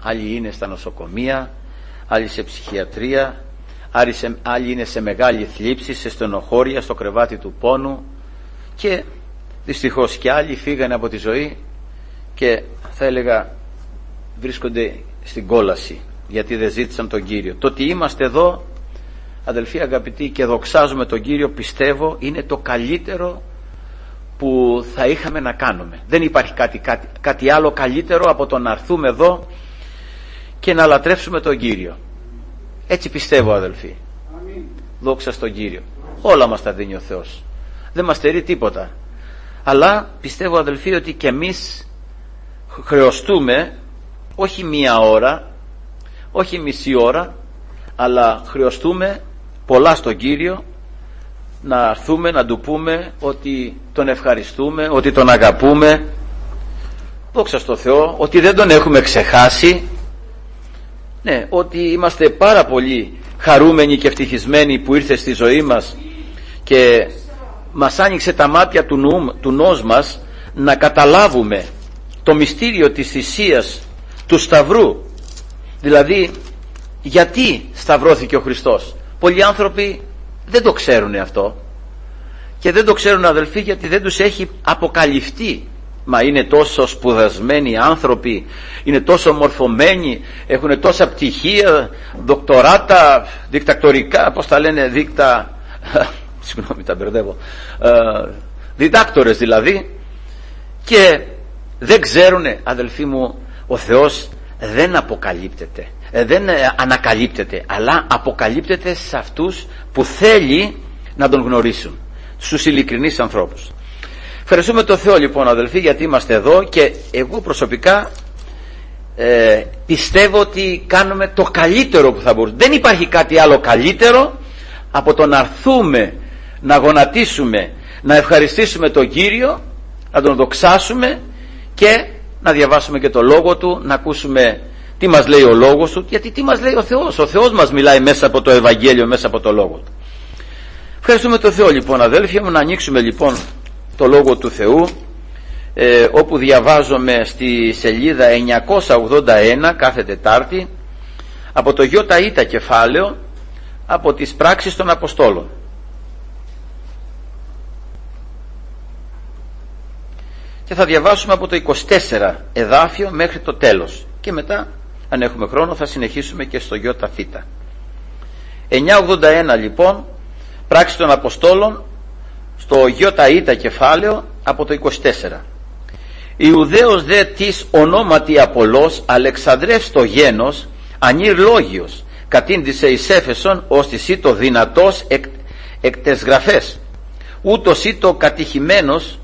άλλοι είναι στα νοσοκομεία, άλλοι σε ψυχιατρία, άλλοι είναι σε μεγάλη θλίψη, σε στενοχώρια, στο κρεβάτι του πόνου, και δυστυχώς και άλλοι φύγανε από τη ζωή και θα έλεγα βρίσκονται στην κόλαση γιατί δεν ζήτησαν τον Κύριο. Το ότι είμαστε εδώ, αδελφοί αγαπητοί, και δοξάζουμε τον Κύριο, πιστεύω είναι το καλύτερο που θα είχαμε να κάνουμε. Δεν υπάρχει κάτι άλλο καλύτερο από το να έρθουμε εδώ και να λατρεύσουμε τον Κύριο. Έτσι πιστεύω, αδελφοί. Αμήν. Δόξα στον Κύριο. Όλα μας τα δίνει ο Θεός, δεν μας στερεί τίποτα. Αλλά πιστεύω, αδελφοί, ότι και εμείς χρεωστούμε όχι μία ώρα, όχι μισή ώρα, αλλά χρεωστούμε πολλά στον Κύριο, να έρθουμε να του πούμε ότι τον ευχαριστούμε, ότι τον αγαπούμε, δόξα στο Θεό, ότι δεν τον έχουμε ξεχάσει, ναι, ότι είμαστε πάρα πολύ χαρούμενοι και ευτυχισμένοι που ήρθε στη ζωή μας και μας άνοιξε τα μάτια του νους μας να καταλάβουμε το μυστήριο της θυσίας του Σταυρού, δηλαδή γιατί σταυρώθηκε ο Χριστός. Πολλοί άνθρωποι δεν το ξέρουν αυτό, και δεν το ξέρουν, αδελφοί, γιατί δεν τους έχει αποκαλυφθεί. Μα είναι τόσο σπουδασμένοι άνθρωποι, είναι τόσο μορφωμένοι, έχουν τόσα πτυχία, δοκτοράτα, δικτακτορικά, πώς τα λένε, συγγνώμη, τα μπερδεύω, διδάκτορες δηλαδή, και δεν ξέρουνε, αδελφοί μου, ο Θεός δεν αποκαλύπτεται, δεν ανακαλύπτεται, αλλά αποκαλύπτεται σε αυτούς που θέλει να τον γνωρίσουν, στους ειλικρινείς ανθρώπους. Ευχαριστούμε τον Θεό, λοιπόν, αδελφοί, γιατί είμαστε εδώ, και εγώ προσωπικά πιστεύω ότι κάνουμε το καλύτερο που θα μπορούσαμε. Δεν υπάρχει κάτι άλλο καλύτερο από το να έρθουμε, να γονατίσουμε, να ευχαριστήσουμε τον Κύριο, να τον δοξάσουμε και να διαβάσουμε και το Λόγο Του, να ακούσουμε τι μας λέει ο Λόγος Του, γιατί τι μας λέει ο Θεός. Ο Θεός μας μιλάει μέσα από το Ευαγγέλιο, μέσα από το Λόγο Του. Ευχαριστούμε τον Θεό, λοιπόν, αδέλφια μου. Να ανοίξουμε, λοιπόν, το Λόγο του Θεού, όπου διαβάζουμε στη σελίδα 981 κάθε Τετάρτη, από το ΙΙ κεφάλαιο, από τις πράξεις των Αποστόλων. Και θα διαβάσουμε από το 24 εδάφιο μέχρι το τέλος, και μετά, αν έχουμε χρόνο, θα συνεχίσουμε και στο ΙΒ. 981, λοιπόν, πράξεις των Αποστόλων, στο ΙΙ κεφάλαιο, από το 24. Ιουδαίος δε της ονόματι Απολός, Αλεξανδρεύς το γένος, ανήρ λόγιος, κατήντησε εις Έφεσον, ως της ήτο δυνατός εκ τες γραφές, ούτως ήτο κατηχημένος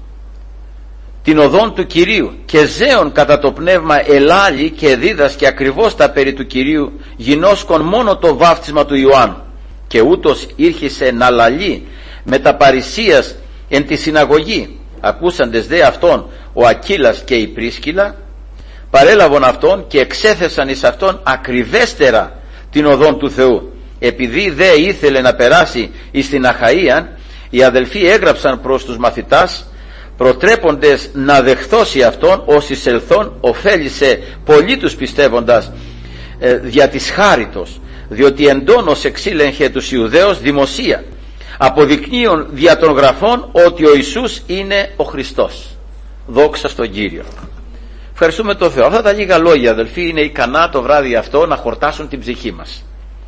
την οδόν του Κυρίου, και ζέων κατά το πνεύμα ελάλη και δίδασκε ακριβώς τα περί του Κυρίου, γινώσκον μόνο το βάφτισμα του Ιωάννου, και ούτως ήρχισε να λαλεί με τα παρησίας εν τη συναγωγή. Ακούσαντες δε αυτόν ο Ακύλας και η Πρίσκυλα, παρέλαβον αυτόν και εξέθεσαν εις αυτόν ακριβέστερα την οδόν του Θεού. Επειδή δε ήθελε να περάσει εις την Αχαΐαν, οι αδελφοί έγραψαν προς τους μαθητάς, προτρέποντες να δεχθώσει αυτόν, ως εισελθόν ωφέλισε πολύ τους πιστεύοντας δια της χάριτος, διότι εντόνως εξήλεγχε τους Ιουδαίους δημοσία, αποδεικνύουν δια των γραφών ότι ο Ιησούς είναι ο Χριστός. Δόξα στον Κύριο. Ευχαριστούμε τον Θεό. Αυτά τα λίγα λόγια, αδελφοί, είναι ικανά το βράδυ αυτό να χορτάσουν την ψυχή μας,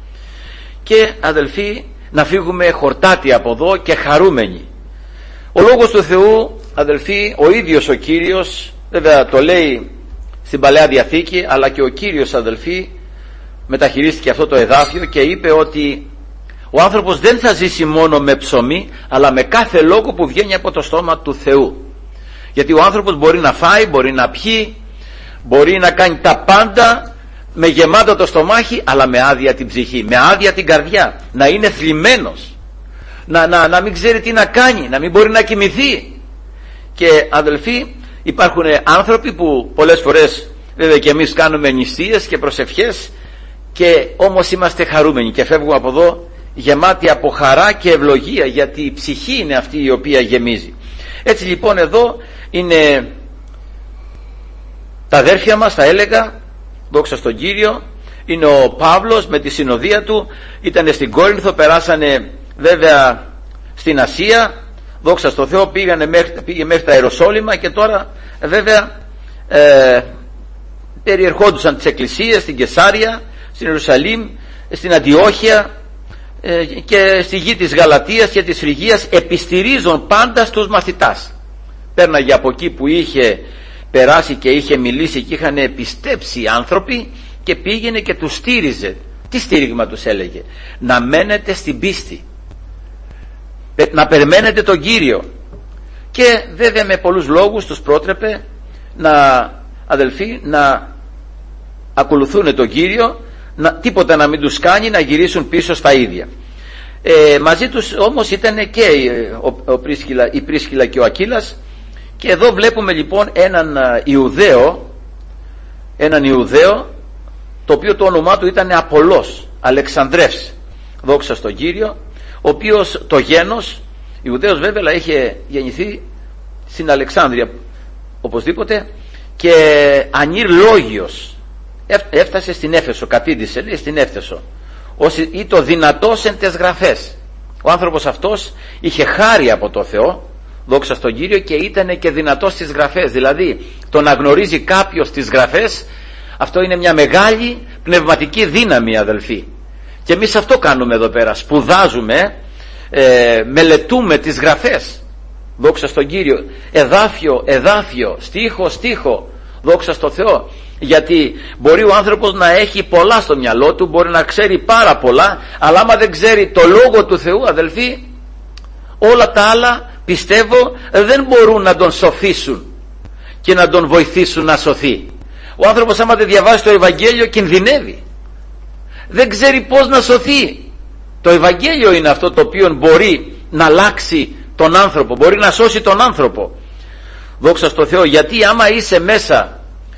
και, αδελφοί, να φύγουμε χορτάτοι από εδώ και χαρούμενοι. Ο Λόγος του Θεού, αδελφοί, ο ίδιος ο Κύριος, βέβαια το λέει στην Παλαιά Διαθήκη, αλλά και ο Κύριος, αδελφοί, μεταχειρίστηκε αυτό το εδάφιο και είπε ότι ο άνθρωπος δεν θα ζήσει μόνο με ψωμί, αλλά με κάθε λόγο που βγαίνει από το στόμα του Θεού. Γιατί ο άνθρωπος μπορεί να φάει, μπορεί να πιει, μπορεί να κάνει τα πάντα με γεμάτο το στομάχι, αλλά με άδεια την ψυχή, με άδεια την καρδιά, να είναι θλιμμένος, να μην ξέρει τι να κάνει, να μην μπορεί να κοιμηθεί. Και, αδελφοί, υπάρχουν άνθρωποι που πολλές φορές, βέβαια, και εμείς κάνουμε νηστείες και προσευχές, και όμως είμαστε χαρούμενοι και φεύγουμε από εδώ γεμάτοι από χαρά και ευλογία, γιατί η ψυχή είναι αυτή η οποία γεμίζει. Έτσι, λοιπόν, εδώ είναι τα αδέρφια μας, θα έλεγα, δόξα στον Κύριο, είναι ο Παύλος με τη συνοδεία του, ήταν στην Κόρινθο, περάσανε βέβαια στην Ασία, δόξα στο Θεό, πήγε μέχρι τα Ιεροσόλυμα και τώρα βέβαια περιερχόντουσαν τις εκκλησίες στην Κεσάρια, στην Ιερουσαλήμ, στην Αντιόχεια και στη γη της Γαλατίας και της Φρυγίας, επιστηρίζουν πάντα στους μαθητάς. Πέρναγε από εκεί που είχε περάσει και είχε μιλήσει και είχαν πιστέψει άνθρωποι και πήγαινε και τους στήριζε. Τι στήριγμα τους έλεγε? Να μένετε στην πίστη, να περιμένετε τον Κύριο. Και βέβαια με πολλούς λόγους τους πρότρεπε αδελφοί, να ακολουθούν τον Κύριο, τίποτα να μην τους κάνει να γυρίσουν πίσω στα ίδια. Μαζί τους όμως ήταν και η Πρίσκυλα και ο Ακύλας. Και εδώ βλέπουμε λοιπόν έναν Ιουδαίο, το οποίο το όνομά του ήταν Απολός, Αλεξανδρεύς, δόξα στον Κύριο, ο οποίος το γένος, Ιουδαίος βέβαια, είχε γεννηθεί στην Αλεξάνδρεια οπωσδήποτε, και ανήρλόγιος, έφτασε στην Έφεσο, κατήντησε λέει στην Έφεσο, όσοι ή το δυνατός εν τες γραφές. Ο άνθρωπος αυτός είχε χάρη από το Θεό, δόξα στον Κύριο, και ήταν και δυνατός στις γραφές. Δηλαδή το να γνωρίζει κάποιος τις γραφές, αυτό είναι μια μεγάλη πνευματική δύναμη, αδελφοί. Και εμείς αυτό κάνουμε εδώ πέρα, σπουδάζουμε, μελετούμε τις γραφές, δόξα στον Κύριο, εδάφιο, στίχο, δόξα στο Θεό. Γιατί μπορεί ο άνθρωπος να έχει πολλά στο μυαλό του, μπορεί να ξέρει πάρα πολλά, αλλά άμα δεν ξέρει το Λόγο του Θεού, αδελφοί, όλα τα άλλα πιστεύω δεν μπορούν να τον σοφήσουν και να τον βοηθήσουν να σωθεί. Ο άνθρωπος άμα δεν διαβάσει το Ευαγγέλιο κινδυνεύει, δεν ξέρει πώς να σωθεί. Το Ευαγγέλιο είναι αυτό το οποίο μπορεί να αλλάξει τον άνθρωπο, μπορεί να σώσει τον άνθρωπο, δόξα στο Θεό. Γιατί άμα είσαι μέσα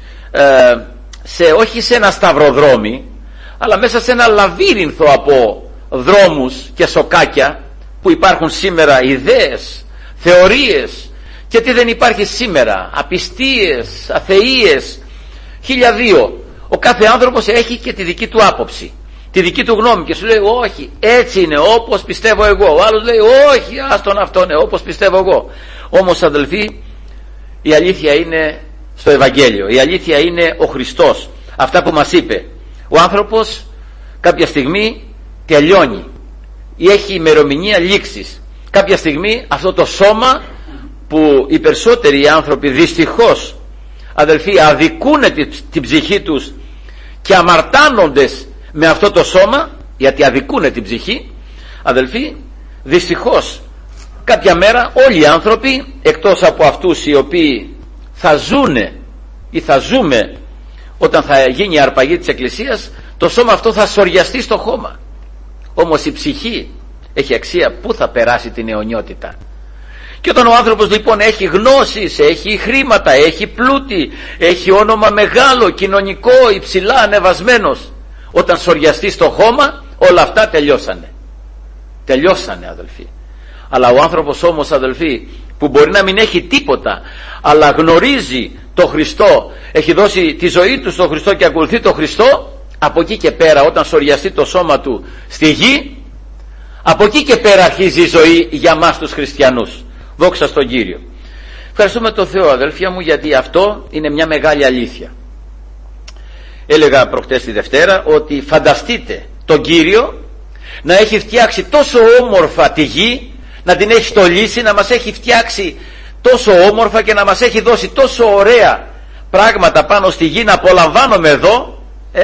όχι σε ένα σταυροδρόμι, αλλά μέσα σε ένα λαβύρινθο από δρόμους και σοκάκια που υπάρχουν σήμερα, ιδέες, θεωρίες και τι δεν υπάρχει σήμερα, απιστίες, αθείες, 1002. Ο κάθε άνθρωπος έχει και τη δική του άποψη, τη δική του γνώμη, και σου λέει όχι, έτσι είναι όπως πιστεύω εγώ. Ο άλλος λέει όχι, άστον αυτό είναι όπως πιστεύω εγώ. Όμως αδελφοί, η αλήθεια είναι στο Ευαγγέλιο, η αλήθεια είναι ο Χριστός, αυτά που μας είπε. Ο άνθρωπος κάποια στιγμή τελειώνει ή έχει ημερομηνία λήξης. Κάποια στιγμή αυτό το σώμα που οι περισσότεροι άνθρωποι δυστυχώς, αδελφοί, αδικούν την ψυχή τους και αμαρτάνονται με αυτό το σώμα, γιατί αδικούν την ψυχή, αδελφοί, δυστυχώς κάποια μέρα όλοι οι άνθρωποι, εκτός από αυτούς οι οποίοι θα ζούνε ή θα ζούμε όταν θα γίνει η αρπαγή της Εκκλησίας, το σώμα αυτό θα σοριαστεί στο χώμα. Όμως η ψυχή έχει αξία, πού θα περάσει την αιωνιότητα. Και όταν ο άνθρωπος λοιπόν έχει γνώσεις, έχει χρήματα, έχει πλούτη, έχει όνομα μεγάλο, κοινωνικό, υψηλά ανεβασμένος, όταν σοριαστεί στο χώμα, όλα αυτά τελειώσανε αδελφοί. Αλλά ο άνθρωπος όμως, αδελφοί, που μπορεί να μην έχει τίποτα, αλλά γνωρίζει το Χριστό, έχει δώσει τη ζωή του στον Χριστό και ακολουθεί το Χριστό, από εκεί και πέρα, όταν σοριαστεί το σώμα του στη γη, από εκεί και πέρα αρχίζει η ζωή για μας τους χριστιανούς. Δόξα στον Κύριο. Ευχαριστούμε τον Θεό, αδελφία μου, γιατί αυτό είναι μια μεγάλη αλήθεια. Έλεγα προχτές τη Δευτέρα ότι φανταστείτε τον Κύριο να έχει φτιάξει τόσο όμορφα τη γη, να την έχει στολίσει, να μας έχει φτιάξει τόσο όμορφα και να μας έχει δώσει τόσο ωραία πράγματα πάνω στη γη να απολαμβάνουμε εδώ,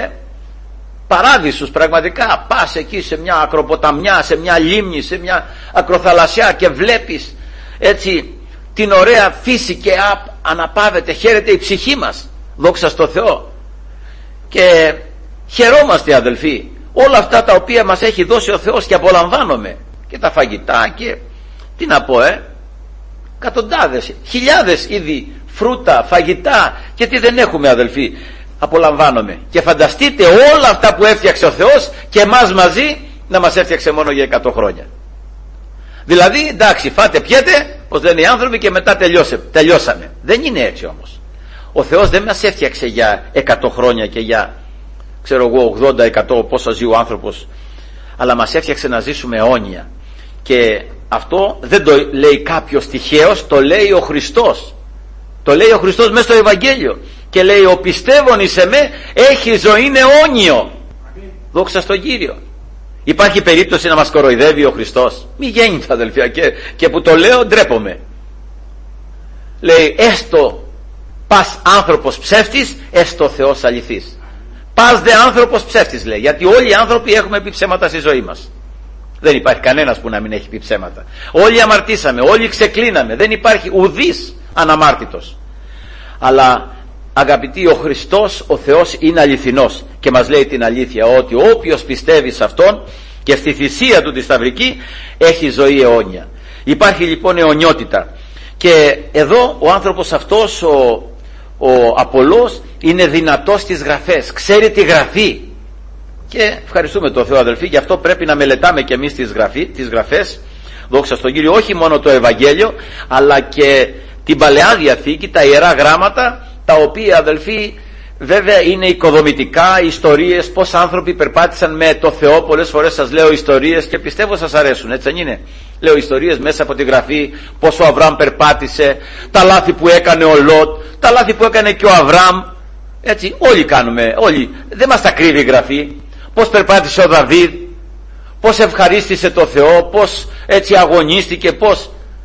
παράδεισους πραγματικά. Πας εκεί σε μια ακροποταμιά, σε μια λίμνη, σε μια ακροθαλασσιά και βλέπεις έτσι την ωραία φύση και αναπαύεται, χαίρεται η ψυχή μας, δόξα στο Θεό, και χαιρόμαστε αδελφοί όλα αυτά τα οποία μας έχει δώσει ο Θεός και απολαμβάνουμε, και τα φαγητά και τι να πω, εκατοντάδες, χιλιάδες είδη φρούτα, φαγητά και τι δεν έχουμε αδελφοί, απολαμβάνουμε. Και φανταστείτε όλα αυτά που έφτιαξε ο Θεός και εμάς μαζί να μας έφτιαξε μόνο για 100 χρόνια. Δηλαδή εντάξει, φάτε πιέτε, πως λένε οι άνθρωποι, και μετά τελειώσαμε. Δεν είναι έτσι όμως. Ο Θεός δεν μας έφτιαξε για 100 χρόνια και για ξέρω εγώ 80-100 πόσο ζει ο άνθρωπος, αλλά μας έφτιαξε να ζήσουμε αιώνια. Και αυτό δεν το λέει κάποιος τυχαίος, το λέει ο Χριστός. Το λέει ο Χριστός μέσα στο Ευαγγέλιο και λέει: ο πιστεύων εις εμέ έχει ζωή αιώνιο. Δόξα στον Κύριο. Υπάρχει περίπτωση να μας κοροϊδεύει ο Χριστός? Μη γέννητα, αδελφιά, και που το λέω ντρέπομαι. Λέει: έστω πας άνθρωπος ψεύτης, έστω Θεός αληθής. Πας δε άνθρωπος ψεύτης, λέει, γιατί όλοι οι άνθρωποι έχουμε πει ψέματα στη ζωή μας. Δεν υπάρχει κανένας που να μην έχει πει ψέματα. Όλοι αμαρτήσαμε, όλοι ξεκλίναμε, δεν υπάρχει ουδής αναμάρτητος. Αλλά αγαπητοί, ο Χριστός, ο Θεός είναι αληθινός και μας λέει την αλήθεια, ότι όποιος πιστεύει σε Αυτόν και στη θυσία του τη σταυρική έχει ζωή αιώνια. Υπάρχει λοιπόν αιωνιότητα. Και εδώ ο άνθρωπος αυτός, ο Απωλώς, είναι δυνατός στις γραφές, ξέρει τη γραφή. Και ευχαριστούμε τον Θεό, αδελφοί, γι' αυτό πρέπει να μελετάμε και εμείς τις γραφές, δόξα στον Κύριο, όχι μόνο το Ευαγγέλιο, αλλά και την Παλαιά Διαθήκη, τα Ιερά Γράμματα, τα οποία, αδελφοί, βέβαια είναι οικοδομητικά, ιστορίες, πώς άνθρωποι περπάτησαν με το Θεό. Πολλές φορές σας λέω ιστορίες και πιστεύω σας αρέσουν, έτσι δεν είναι? Λέω ιστορίες μέσα από τη γραφή, πώς ο Αβραάμ περπάτησε, τα λάθη που έκανε ο Λότ, τα λάθη που έκανε και ο Αβραάμ. Έτσι, όλοι κάνουμε, όλοι, δεν μας τα κρύβει η γραφή. Πώς περπάτησε ο Δαβίδ, πώς ευχαρίστησε το Θεό, πώς έτσι αγωνίστηκε, πώς.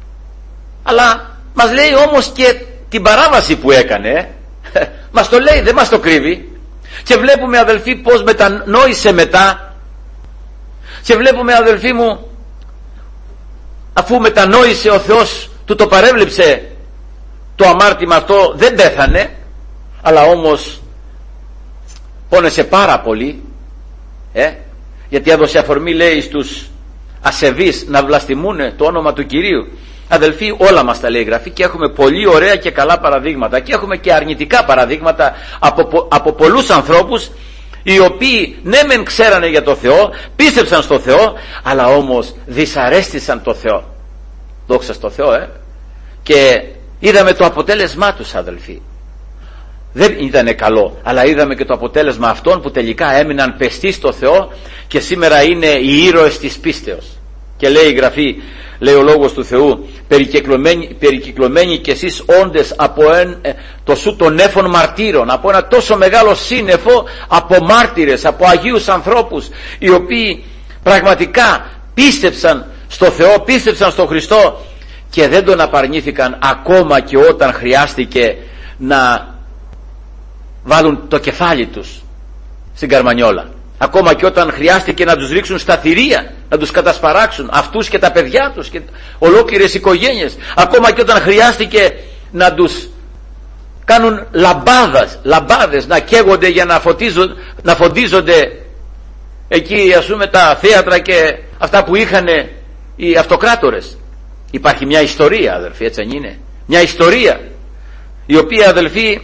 Αλλά μας λέει όμως και την παράβαση που έκανε, μας το λέει, δεν μας το κρύβει. Και βλέπουμε, αδελφοί, πώς μετανόησε μετά. Και βλέπουμε, αδελφοί μου, αφού μετανόησε, ο Θεός του το παρέβλεψε το αμάρτημα αυτό, δεν πέθανε, αλλά όμως πόνεσε πάρα πολύ, γιατί έδωσε αφορμή, λέει, στους ασεβείς να βλαστημούν το όνομα του Κυρίου. Αδελφοί, όλα μας τα λέει η γραφή και έχουμε πολύ ωραία και καλά παραδείγματα, και έχουμε και αρνητικά παραδείγματα από πολλούς ανθρώπους, οι οποίοι ναι μεν ξέρανε για το Θεό, πίστεψαν στο Θεό, αλλά όμως δυσαρέστησαν το Θεό. Δόξα στο Θεό, και είδαμε το αποτέλεσμά τους, αδελφοί. Δεν ήτανε καλό, αλλά είδαμε και το αποτέλεσμα αυτών που τελικά έμειναν πιστοί στο Θεό και σήμερα είναι οι ήρωες της πίστεως. Και λέει η γραφή, λέει ο λόγος του Θεού, περικυκλωμένοι κι εσείς όντες από το σου των νέφων μαρτύρων, από ένα τόσο μεγάλο σύννεφο από μάρτυρες, από αγίους ανθρώπους, οι οποίοι πραγματικά πίστεψαν στο Θεό, πίστεψαν στο Χριστό και δεν τον απαρνήθηκαν ακόμα και όταν χρειάστηκε να βάλουν το κεφάλι τους στην καρμανιόλα, ακόμα και όταν χρειάστηκε να τους ρίξουν στα θηρία, να τους κατασπαράξουν, αυτούς και τα παιδιά τους και ολόκληρες οικογένειες, ακόμα και όταν χρειάστηκε να τους κάνουν λαμπάδες, να καίγονται για να φωτίζονται εκεί, ας πούμε, τα θέατρα και αυτά που είχαν οι αυτοκράτορες. Υπάρχει μια ιστορία, αδελφοί, έτσι δεν είναι? Μια ιστορία η οποία, αδελφοί,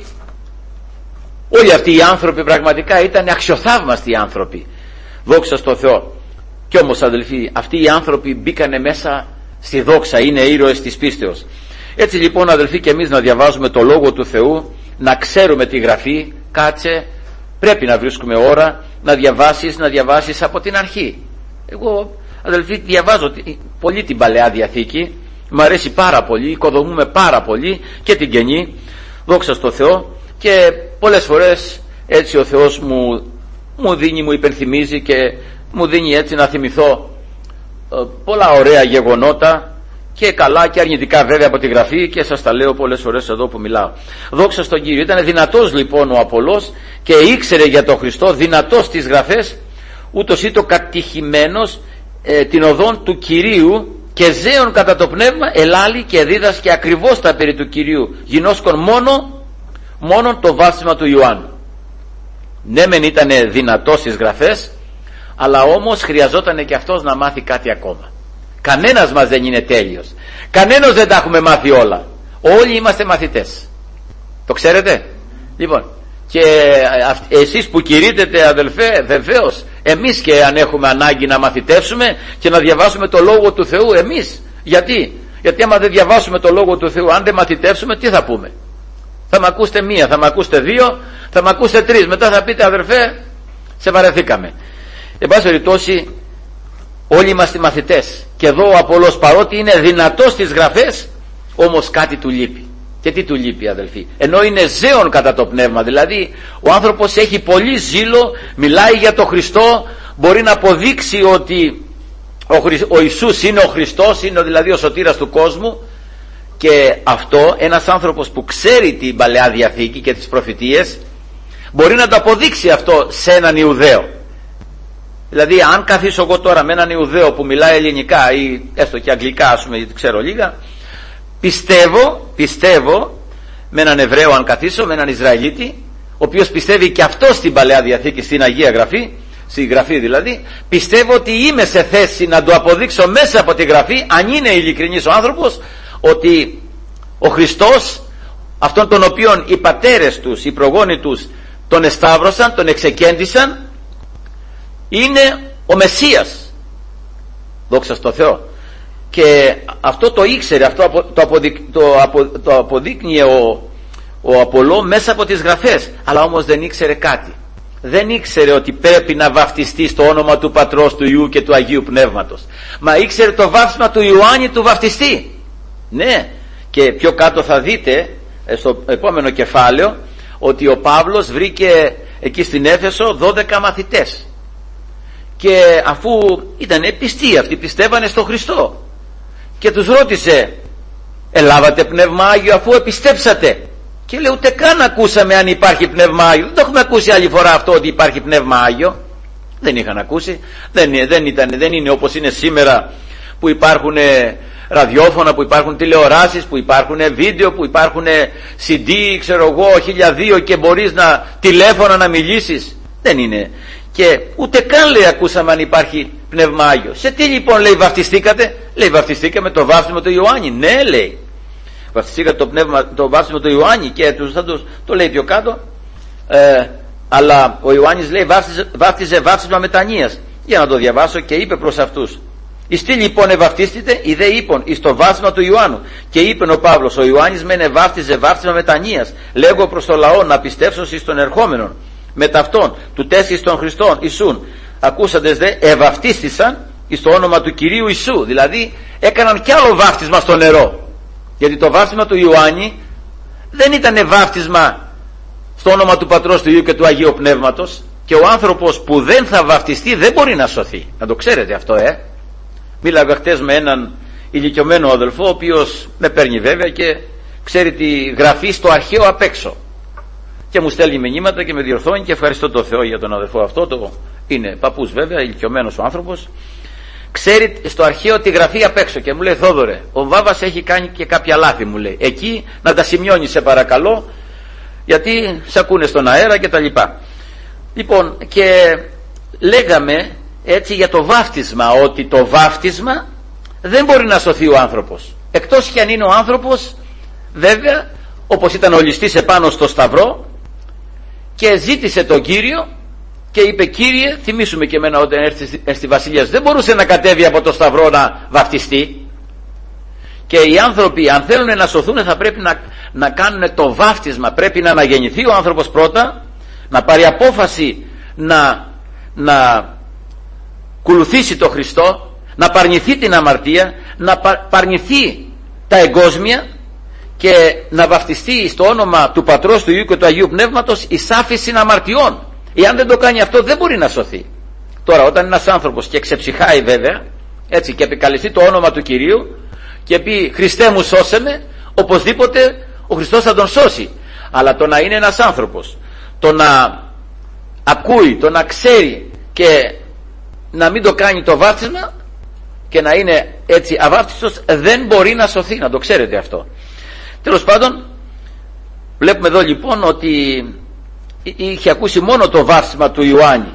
όλοι αυτοί οι άνθρωποι πραγματικά ήταν αξιοθαύμαστοι άνθρωποι, δόξα στο Θεό. Κι όμως, αδελφοί, αυτοί οι άνθρωποι μπήκανε μέσα στη δόξα, είναι ήρωες της πίστεως. Έτσι λοιπόν, αδελφοί, και εμείς να διαβάζουμε το Λόγο του Θεού, να ξέρουμε τη γραφή. Κάτσε, πρέπει να βρίσκουμε ώρα να διαβάσεις από την αρχή. Εγώ, αδελφοί, διαβάζω πολύ την Παλαιά Διαθήκη, μου αρέσει πάρα πολύ, οικοδομούμε πάρα πολύ και την Καινή, δόξα στο Θεό. Και πολλές φορές έτσι ο Θεός μου δίνει, μου υπενθυμίζει και μου δίνει έτσι να θυμηθώ πολλά ωραία γεγονότα, και καλά και αρνητικά βέβαια από τη γραφή, και σας τα λέω πολλές φορές εδώ που μιλάω. Δόξα στον Κύριο. Ήταν δυνατός λοιπόν ο Απωλώς και ήξερε για τον Χριστό, δυνατός στις γραφές, ούτως ήτο κατηχημένος την οδόν του Κυρίου, και ζέων κατά το πνεύμα ελάλη και δίδασκε ακριβώς τα περί του Κυρίου, γινώσκον μόνο το βάπτισμα του Ιωάννου. Ναι μεν ήταν δυνατός στις γραφές, αλλά όμως χρειαζόταν και αυτός να μάθει κάτι ακόμα. Κανένας μας δεν είναι τέλειος, κανένας δεν τα έχουμε μάθει όλα, όλοι είμαστε μαθητές, το ξέρετε? Λοιπόν, και εσείς που κηρύτετε, αδελφέ, βεβαίως εμείς και αν έχουμε ανάγκη να μαθητεύσουμε και να διαβάσουμε το Λόγο του Θεού, εμείς. Γιατί άμα δεν διαβάσουμε το Λόγο του Θεού, αν δεν μαθητεύσουμε, τι θα πούμε? Θα μ' ακούσετε μία, θα μ' ακούσετε δύο, θα μ' ακούσετε τρεις. Μετά θα πείτε, αδερφέ, σε βαρεθήκαμε. Εν πάση περιπτώσει, όλοι είμαστε μαθητές, και εδώ ο Απόλλως, παρότι είναι δυνατός στις γραφές, όμως κάτι του λείπει. Και τι του λείπει, αδελφοί? Ενώ είναι ζέον κατά το πνεύμα, δηλαδή ο άνθρωπος έχει πολύ ζήλο, μιλάει για το Χριστό, μπορεί να αποδείξει ότι ο Ιησούς είναι ο Χριστός, είναι δηλαδή ο σωτήρας του κόσμου. Και αυτό ένας άνθρωπος που ξέρει την Παλαιά Διαθήκη και τις προφητείες μπορεί να το αποδείξει αυτό σε έναν Ιουδαίο. Δηλαδή αν καθίσω εγώ τώρα με έναν Ιουδαίο που μιλάει ελληνικά ή έστω και αγγλικά, ας πούμε, γιατί ξέρω λίγα, πιστεύω με έναν Εβραίο, αν καθίσω με έναν Ισραηλίτη, ο οποίος πιστεύει και αυτό στην Παλαιά Διαθήκη, στην Αγία Γραφή, στη Γραφή δηλαδή, πιστεύω ότι είμαι σε θέση να το αποδείξω μέσα από τη Γραφή, αν είναι ειλικρινής ο άνθρωπος, ότι ο Χριστός, αυτόν τον οποίον οι πατέρες τους, οι προγόνοι τους τον εσταύρωσαν, τον εξεκέντησαν, είναι ο Μεσσίας. Δόξα στο Θεό. Και αυτό το ήξερε, αυτό το αποδείκνυε ο Απολλώ μέσα από τις γραφές. Αλλά όμως δεν ήξερε κάτι. Δεν ήξερε ότι πρέπει να βαφτιστεί στο όνομα του Πατρός, του Υιού και του Αγίου Πνεύματος. Μα ήξερε το βάφτισμα του Ιωάννη του Βαφτιστή. Ναι, και πιο κάτω θα δείτε στο επόμενο κεφάλαιο ότι ο Παύλος βρήκε εκεί στην Έφεσο 12 μαθητές, και αφού ήταν πιστοί αυτοί, πιστεύανε στο Χριστό, και τους ρώτησε, ελάβατε Πνεύμα Άγιο αφού επιστέψατε? Και λέει, ούτε καν ακούσαμε αν υπάρχει Πνεύμα Άγιο. Δεν το έχουμε ακούσει άλλη φορά αυτό, ότι υπάρχει Πνεύμα Άγιο. Δεν είχαν ακούσει. Δεν είναι όπως είναι σήμερα, που υπάρχουν ραδιόφωνα, που υπάρχουν τηλεοράσεις, που υπάρχουν βίντεο, που υπάρχουν CD, ξέρω εγώ, 1002, και μπορείς τηλέφωνα να μιλήσεις. Δεν είναι. Και ούτε καν, λέει, ακούσαμε αν υπάρχει Πνεύμα Άγιο. Σε τι λοιπόν, λέει, βαφτιστήκατε? Λέει, βαφτιστήκαμε το βάφτισμα του Ιωάννη. Ναι, λέει, βαφτιστήκατε το βάφτισμα του Ιωάννη, και το λέει πιο κάτω, αλλά ο Ιωάννης, λέει, βάφτιζε βάφτισμα μετανοίας. Για να το διαβάσω. Και είπε προς αυτούς, εις τι λοιπόν ευαφτίστητε? Οι δε είπαν, εις το βάφτισμα του Ιωάννου. Και είπε ο Παύλος, ο Ιωάννης μεν ευάφτιζε βάφτισμα μετανοίας, λέγω προς το λαό να πιστεύσω εις τον ερχόμενον μετά αυτόν, του τέσσερις των Χριστών Ιησούν. Ακούσαντες δε, ευαφτίστησαν εις το όνομα του Κυρίου Ιησού. Δηλαδή έκαναν κι άλλο βάφτισμα στο νερό. Γιατί το βάφτισμα του Ιωάννη δεν ήταν βάφτισμα στο όνομα του Πατρός, του Υιού και του Αγίου Πνεύματος, και ο άνθρωπος που δεν θα βαφτιστεί δεν μπορεί να σωθεί. Να το ξέρετε αυτό, Μίλαγα χτες με έναν ηλικιωμένο αδελφό, ο οποίος με παίρνει βέβαια και ξέρει τη γραφή στο αρχαίο απ' έξω, και μου στέλνει μηνύματα και με διορθώνει, και ευχαριστώ τον Θεό για τον αδελφό αυτό. Είναι παππούς βέβαια, ηλικιωμένος ο άνθρωπος, ξέρει στο αρχαίο τη γραφή απ' έξω, και μου λέει, Θόδωρε, ο Βάβας έχει κάνει και κάποια λάθη, μου λέει, εκεί να τα σημειώνει σε παρακαλώ, γιατί σε ακούνε στον αέρα και τα λοιπά. Λοιπόν, και λέγαμε έτσι για το βάφτισμα, ότι το βάφτισμα δεν μπορεί να σωθεί ο άνθρωπος, εκτός κι αν είναι ο άνθρωπος βέβαια όπως ήταν ο ληστής επάνω στο σταυρό και ζήτησε τον Κύριο και είπε, Κύριε, θυμίσουμε και εμένα όταν έρθει στη Βασιλεία, δεν μπορούσε να κατέβει από το σταυρό να βαφτιστεί. Και οι άνθρωποι, αν θέλουν να σωθούν, θα πρέπει να κάνουν το βάφτισμα. Πρέπει να αναγεννηθεί ο άνθρωπος πρώτα, να πάρει απόφαση να ακολουθήσει το Χριστό, να παρνηθεί την αμαρτία, να παρνηθεί τα εγκόσμια και να βαφτιστεί στο όνομα του Πατρός, του Υιού και του Αγίου Πνεύματος εις άφεση αμαρτιών. Εάν δεν το κάνει αυτό, δεν μπορεί να σωθεί. Τώρα, όταν ένας άνθρωπος και ξεψυχάει βέβαια, έτσι, και επικαλεστεί το όνομα του Κυρίου και πει, Χριστέ μου σώσε με, οπωσδήποτε ο Χριστός θα τον σώσει. Αλλά το να είναι ένας άνθρωπος, το να ακούει, το να ξέρει και να μην το κάνει το βάφτισμα και να είναι έτσι αβάφτιστος, δεν μπορεί να σωθεί, να το ξέρετε αυτό. Τέλος πάντων, βλέπουμε εδώ λοιπόν ότι είχε ακούσει μόνο το βάφτισμα του Ιωάννη,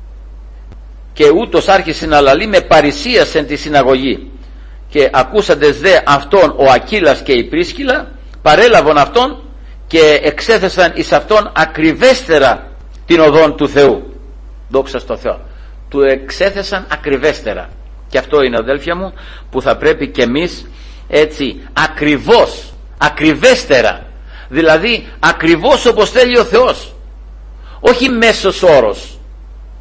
και ούτως άρχισε να λαλεί με παρησίασεν τη συναγωγή. Και ακούσαντες δε αυτόν ο Ακύλας και η Πρίσκυλα, παρέλαβαν αυτόν και εξέθεσαν εις αυτόν ακριβέστερα την οδόν του Θεού. Δόξα στο Θεό. Του εξέθεσαν ακριβέστερα. Και αυτό είναι, αδέλφια μου, που θα πρέπει και εμείς έτσι ακριβώς, ακριβέστερα, δηλαδή ακριβώς όπως θέλει ο Θεός, όχι μέσος όρος,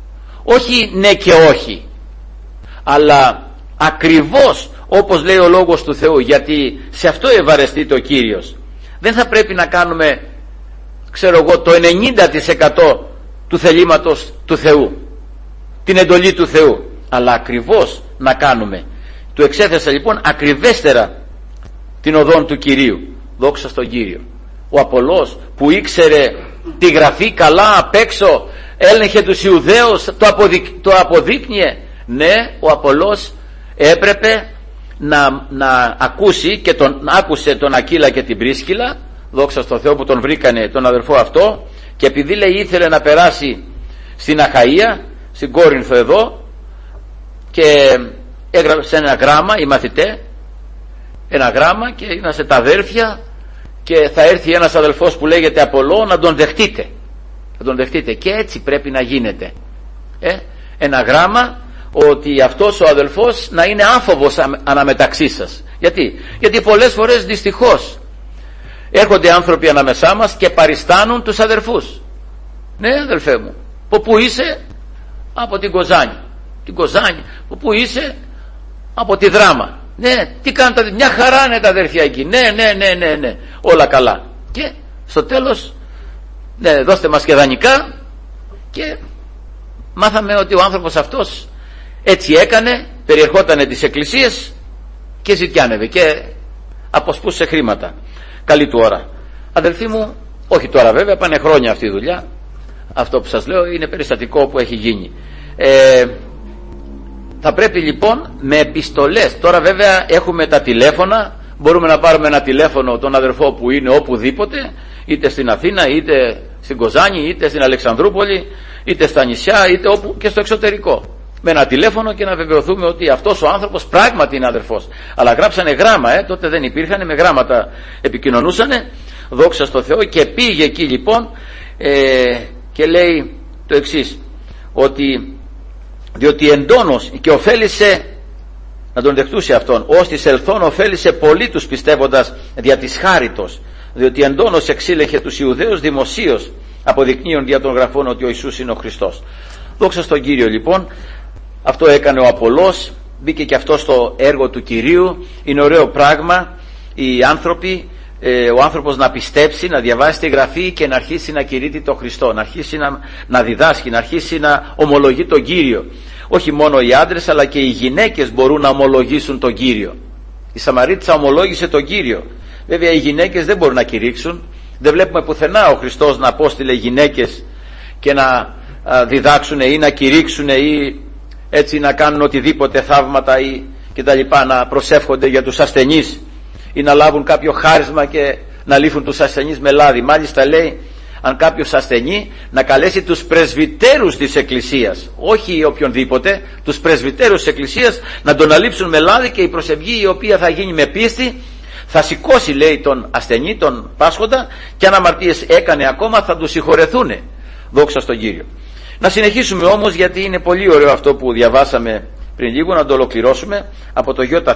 όχι ναι και όχι, αλλά ακριβώς όπως λέει ο Λόγος του Θεού, γιατί σε αυτό ευαρεστείται ο Κύριος. Δεν θα πρέπει να κάνουμε, ξέρω εγώ, το 90% του θελήματος του Θεού, την εντολή του Θεού, αλλά ακριβώς να κάνουμε. Του εξέθεσα λοιπόν ακριβέστερα την οδόν του Κυρίου. Δόξα στον Κύριο. Ο Απολώς που ήξερε τη γραφή καλά απ' έξω, έλεγχε τους Ιουδαίους, το αποδείκνυε. Ναι, ο Απολώς έπρεπε να ακούσει, και άκουσε τον Ακύλα και την Πρίσκυλα, δόξα στον Θεό που τον βρήκανε τον αδερφό αυτό, και επειδή λέει ήθελε να περάσει στην Αχαΐα, στην Κόρινθο εδώ, και έγραψε ένα γράμμα, οι μαθητές, ένα γράμμα, και είμαστε τα αδέρφια και θα έρθει ένας αδελφός που λέγεται Απολό, να τον δεχτείτε. Να τον δεχτείτε. Και έτσι πρέπει να γίνεται. Ένα γράμμα ότι αυτός ο αδελφός να είναι άφοβος αναμεταξύ σας. Γιατί πολλές φορές δυστυχώς έρχονται άνθρωποι ανάμεσά μας και παριστάνουν τους αδερφούς. Ναι, αδελφέ μου, πού είσαι? Από την Κοζάνη. Την Κοζάνη. Πού είσαι? Από τη Δράμα. Ναι, τι κάνετε? Μια χαρά είναι τα αδέρφια εκεί. Ναι, όλα καλά. Και στο τέλος, ναι, δώστε μας και δανεικά. Και μάθαμε ότι ο άνθρωπος αυτός έτσι έκανε, περιερχότανε τις εκκλησίες και ζητιάνευε και αποσπούσε χρήματα. Καλή του ώρα. Αδελφοί μου, όχι τώρα βέβαια, πάνε χρόνια αυτή η δουλειά. Αυτό που σας λέω είναι περιστατικό που έχει γίνει. Θα πρέπει λοιπόν με επιστολές. Τώρα βέβαια έχουμε τα τηλέφωνα, μπορούμε να πάρουμε ένα τηλέφωνο τον αδερφό που είναι οπουδήποτε, είτε στην Αθήνα, είτε στην Κοζάνη, είτε στην Αλεξανδρούπολη, είτε στα νησιά, είτε όπου και στο εξωτερικό. Με ένα τηλέφωνο και να βεβαιωθούμε ότι αυτός ο άνθρωπος πράγματι είναι αδερφός. Αλλά γράψανε γράμμα, τότε δεν υπήρχαν, με γράμματα επικοινωνούσανε, δόξα στο Θεό. Και πήγε εκεί λοιπόν και λέει το εξής, ότι διότι εντόνως και ωφέλησε, να τον δεχτούσε αυτόν, ως της ελθόν ωφέλησε πολύ τους πιστεύοντας δια της χάριτος, διότι εντόνως εξήλεχε τους Ιουδαίους δημοσίως, αποδεικνύουν δια των γραφών ότι ο Ιησούς είναι ο Χριστός. Δόξα στον Κύριο λοιπόν. Αυτό έκανε ο Απολώς, μπήκε και αυτό στο έργο του Κυρίου. Είναι ωραίο πράγμα οι άνθρωποι, ο άνθρωπος να πιστέψει, να διαβάσει τη γραφή και να αρχίσει να κηρύττει τον Χριστό, να αρχίσει να διδάσκει, να αρχίσει να ομολογεί τον Κύριο. Όχι μόνο οι άντρες αλλά και οι γυναίκες μπορούν να ομολογήσουν τον Κύριο. Η Σαμαρίτισσα ομολόγησε τον Κύριο. Βέβαια οι γυναίκες δεν μπορούν να κηρύξουν. Δεν βλέπουμε πουθενά ο Χριστός να απόστειλε γυναίκες και να διδάξουν ή να κηρύξουν ή έτσι να κάνουν οτιδήποτε θαύματα ή και τα λοιπά, να προσεύχονται για τους ασθενείς ή να λάβουν κάποιο χάρισμα και να λύφουν τους ασθενείς με λάδι. Μάλιστα λέει, αν κάποιος ασθενεί, να καλέσει τους πρεσβυτέρους της Εκκλησίας, όχι οποιονδήποτε, τους πρεσβυτέρους της Εκκλησίας, να τον αλείψουν με λάδι, και η προσευχή η οποία θα γίνει με πίστη θα σηκώσει, λέει, τον ασθενή, τον πάσχοντα, και αν αμαρτίες έκανε ακόμα θα του συγχωρεθούν. Δόξα στον Κύριο. Να συνεχίσουμε όμως, γιατί είναι πολύ ωραίο αυτό που διαβάσαμε πριν λίγο, να το ολοκληρώσουμε από το ΙΘ.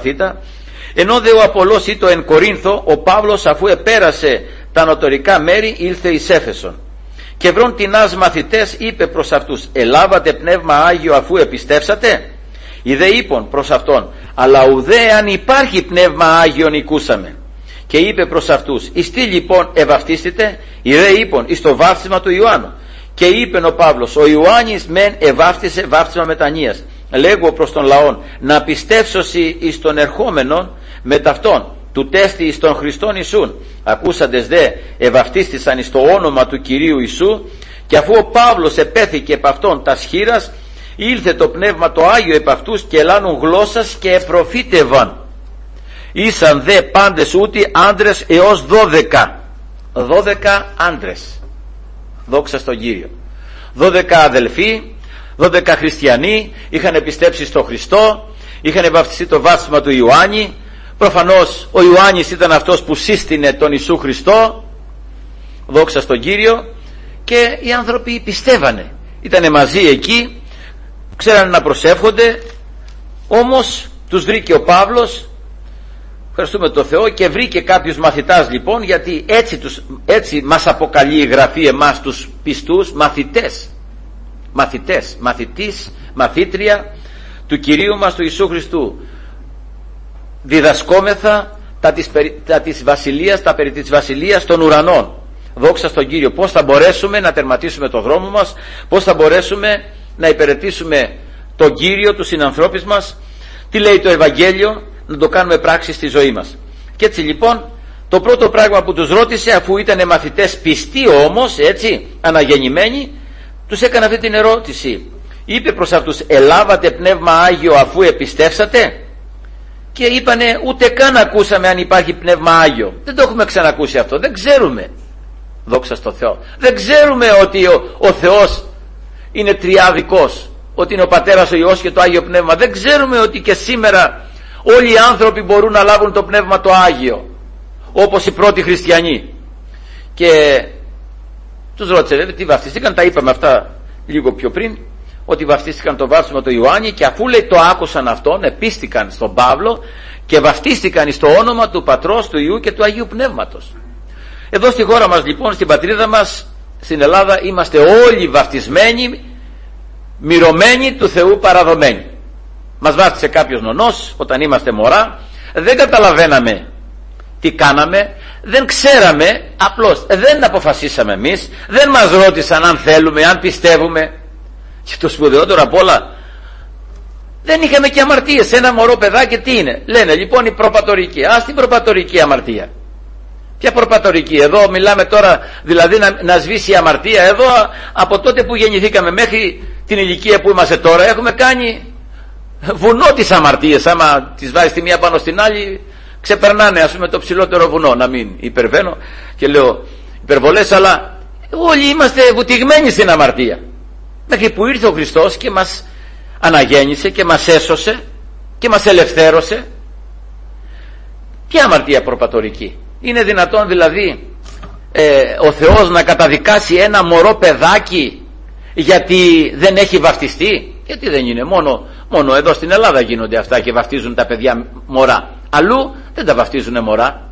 Ενώ δε ο Απολώς ήτο εν Κορίνθο, ο Παύλος αφού επέρασε τα ανατολικά μέρη ήλθε εις Έφεσον. Και βρών τινάς μαθητές είπε προς αυτούς, ελάβατε πνεύμα Άγιο αφού επιστέψατε? Οι δε είπων προς αυτόν, αλλά ουδέ αν υπάρχει πνεύμα Άγιον οικούσαμε. Και είπε προς αυτούς, εις τι λοιπόν ευαυτίστητε? Οι δε είπων, εις το βάφτισμα του Ιωάννου. Και είπε ο Παύλος, ο Ιωάννης μεν ευάφτισε βάφτισμα μετανοίας. Λέγω προς τον λαόν, να πιστεύσωσι εις τον ερχόμενον με ταυτόν, του τέστη εις τον Χριστόν Ιησούν. Ακούσαντες δε ευαυτίστησαν εις το όνομα του Κυρίου Ιησού. Και αφού ο Παύλος επέθηκε επ' αυτόν τας χείρας, ήλθε το πνεύμα το Άγιο επ' αυτούς και ελάνουν γλώσσας και επροφήτευαν. Ήσαν δε πάντες ούτι άντρες έως 12. 12 άντρες. Δόξα στον Κύριο. 12 αδελφοί, 12 χριστιανοί είχαν πιστέψει στον Χριστό, είχαν βαφτιστεί το βάφτισμα του Ιωάννη. Προφανώς ο Ιωάννης ήταν αυτός που σύστηνε τον Ιησού Χριστό. Δόξα στον Κύριο. Και οι άνθρωποι πιστεύανε, ήτανε μαζί εκεί, ξέρανε να προσεύχονται. Όμως τους βρήκε ο Παύλος, ευχαριστούμε τον Θεό, και βρήκε κάποιους μαθητάς λοιπόν, γιατί έτσι μας αποκαλεί η Γραφή εμάς τους πιστούς μαθητές. μαθητές, μαθήτρια του Κυρίου μας του Ιησού Χριστού. Διδασκόμεθα τα περί της βασιλείας των ουρανών. Δόξα στον Κύριο. Πώς θα μπορέσουμε να τερματίσουμε το δρόμο μας, πώς θα μπορέσουμε να υπηρετήσουμε τον Κύριο, τους συνανθρώπους μας, τι λέει το Ευαγγέλιο, να το κάνουμε πράξη στη ζωή μας. Και έτσι λοιπόν το πρώτο πράγμα που τους ρώτησε, αφού ήταν μαθητές πιστοί όμως, έτσι, αναγεννημένοι, τους έκανε αυτή την ερώτηση. Είπε προς αυτούς, ελάβατε πνεύμα Άγιο αφού επιστέψατε? Και είπανε, ούτε καν ακούσαμε αν υπάρχει πνεύμα Άγιο. Δεν το έχουμε ξανακούσει αυτό, δεν ξέρουμε. Δόξα στο Θεό. Δεν ξέρουμε ότι ο Θεός είναι τριάδικος, ότι είναι ο Πατέρας, ο Υιός και το Άγιο Πνεύμα. Δεν ξέρουμε ότι και σήμερα όλοι οι άνθρωποι μπορούν να λάβουν το Πνεύμα το Άγιο, όπως οι πρώτοι χριστιανοί. Και τους ρώτησε βέβαια τι βαφτιστήκαν, τα είπαμε αυτά λίγο πιο πριν, ότι βαφτίστηκαν το βάφτισμα του Ιωάννη, και αφού λέει το άκουσαν αυτόν, επίστηκαν στον Παύλο και βαφτίστηκαν στο όνομα του Πατρός, του Υιού και του Αγίου Πνεύματος. Εδώ στη χώρα μας λοιπόν, στην πατρίδα μας, στην Ελλάδα, είμαστε όλοι βαφτισμένοι, μυρωμένοι του Θεού παραδομένοι. Μας βάφτισε κάποιος νονός όταν είμαστε μωρά, δεν καταλαβαίναμε τι κάναμε, δεν ξέραμε, απλώς δεν αποφασίσαμε εμείς, δεν μας ρώτησαν αν θέλουμε, αν πιστεύουμε. Και το σπουδαιότερο απ' όλα, δεν είχαμε και αμαρτίες. Ένα μωρό παιδάκι τι είναι? Λένε λοιπόν η προπατορική. Ας την προπατορική αμαρτία. Ποια προπατορική? Εδώ μιλάμε τώρα δηλαδή να σβήσει η αμαρτία. Εδώ από τότε που γεννηθήκαμε μέχρι την ηλικία που είμαστε τώρα έχουμε κάνει βουνό τις αμαρτίες. Άμα τις βάζεις τη μία πάνω στην άλλη ξεπερνάνε, ας πούμε, το ψηλότερο βουνό. Να μην υπερβαίνω και λέω υπερβολές, αλλά όλοι είμαστε βουτυγμένοι στην αμαρτία. Μέχρι που ήρθε ο Χριστός και μας αναγέννησε και μας έσωσε και μας ελευθέρωσε. Ποια αμαρτία προπατορική? Είναι δυνατόν δηλαδή ο Θεός να καταδικάσει ένα μωρό παιδάκι γιατί δεν έχει βαφτιστεί? Γιατί δεν είναι μόνο εδώ στην Ελλάδα γίνονται αυτά και βαφτίζουν τα παιδιά μωρά. Αλλού δεν τα βαφτίζουν μωρά.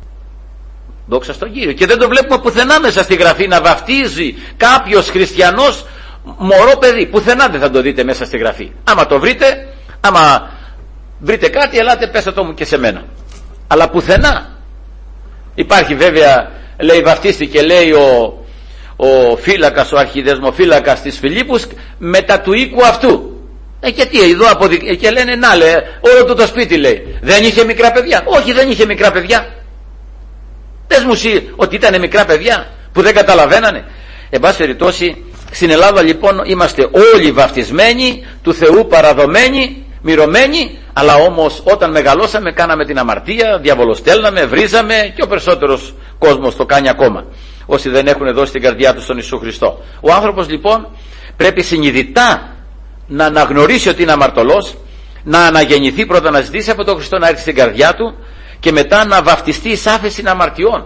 Δόξα στον Κύριο. Και δεν το βλέπουμε πουθενά μέσα στη Γραφή να βαφτίζει κάποιος χριστιανός μωρό παιδί. Πουθενά δεν θα το δείτε μέσα στη Γραφή. Άμα το βρείτε, άμα βρείτε κάτι, ελάτε πέστε το μου και σε μένα. Αλλά πουθενά. Υπάρχει βέβαια, λέει, βαφτίστηκε, λέει ο φύλακας, ο αρχιδεσμοφύλακας της Φιλίππους μετά του οίκου αυτού. Και τι, εδώ και λένε, να, λέει, όλο του το σπίτι, λέει, δεν είχε μικρά παιδιά? Όχι, δεν είχε μικρά παιδιά. Πες μου εσύ ότι ήταν μικρά παιδιά που δεν καταλαβαίνανε. Εν πάση περιπτώσει, στην Ελλάδα λοιπόν είμαστε όλοι βαφτισμένοι, του Θεού παραδομένοι, μυρωμένοι, αλλά όμως όταν μεγαλώσαμε κάναμε την αμαρτία, διαβολοστέλναμε, βρίζαμε, και ο περισσότερος κόσμος το κάνει ακόμα, όσοι δεν έχουν δώσει την καρδιά τους στον Ιησού Χριστό. Ο άνθρωπος λοιπόν πρέπει συνειδητά να αναγνωρίσει ότι είναι αμαρτωλός, να αναγεννηθεί πρώτα, να ζητήσει από τον Χριστό να έρθει στην καρδιά του και μετά να βαφτιστεί εις άφεση αμαρτιών.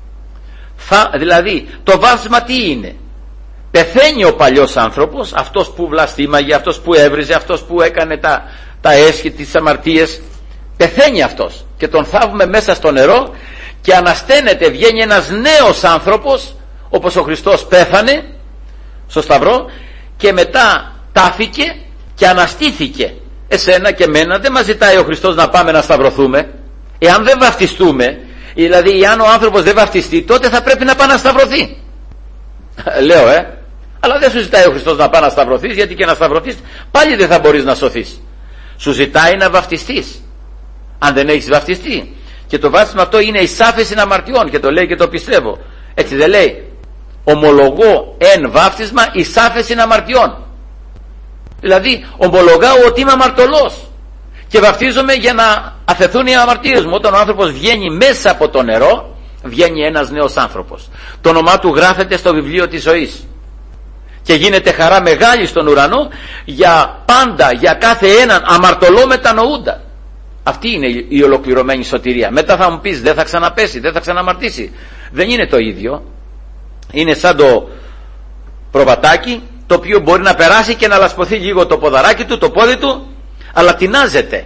Δηλαδή το βάφτισμα τι είναι? Πεθαίνει ο παλιός άνθρωπος, αυτός που βλαστήμαγε, αυτός που έβριζε, αυτός που έκανε τα έσχη, τις αμαρτίες. Πεθαίνει αυτός και τον θάβουμε μέσα στο νερό και ανασταίνεται, βγαίνει ένας νέος άνθρωπος, όπως ο Χριστός πέθανε στο Σταυρό και μετά τάφηκε και αναστήθηκε. Εσένα και μένα δεν μας ζητάει ο Χριστός να πάμε να σταυρωθούμε. Εάν δεν βαφτιστούμε, δηλαδή εάν ο άνθρωπος δεν βαφτιστεί, τότε θα πρέπει να πάει να σταυρωθεί. Λέω αλλά δεν σου ζητάει ο Χριστός να πάει να σταυρωθείς, γιατί και να σταυρωθείς πάλι δεν θα μπορείς να σωθείς. Σου ζητάει να βαφτιστείς αν δεν έχεις βαφτιστεί. Και το βάφτισμα αυτό είναι εις άφεση αμαρτιών, και το λέει και το πιστεύω. Έτσι δεν λέει? Ομολογώ εν βάφτισμα εις άφεση αμαρτιών. Δηλαδή ομολογάω ότι είμαι αμαρτωλός και βαφτίζομαι για να αφαιθούν οι αμαρτίες μου. Όταν ο άνθρωπος βγαίνει μέσα από το νερό, βγαίνει ένας νέος άνθρωπος. Το όνομά του γράφεται στο βιβλίο της ζωής και γίνεται χαρά μεγάλη στον ουρανό για πάντα, για κάθε έναν αμαρτωλό μετανοούντα. Αυτή είναι η ολοκληρωμένη σωτηρία. Μετά θα μου πεις δεν θα ξαναπέσει, δεν θα ξαναμαρτήσει. Δεν είναι το ίδιο. Είναι σαν το προβατάκι, το οποίο μπορεί να περάσει και να λασπωθεί λίγο το ποδαράκι του, το πόδι του, αλλά τεινάζεται.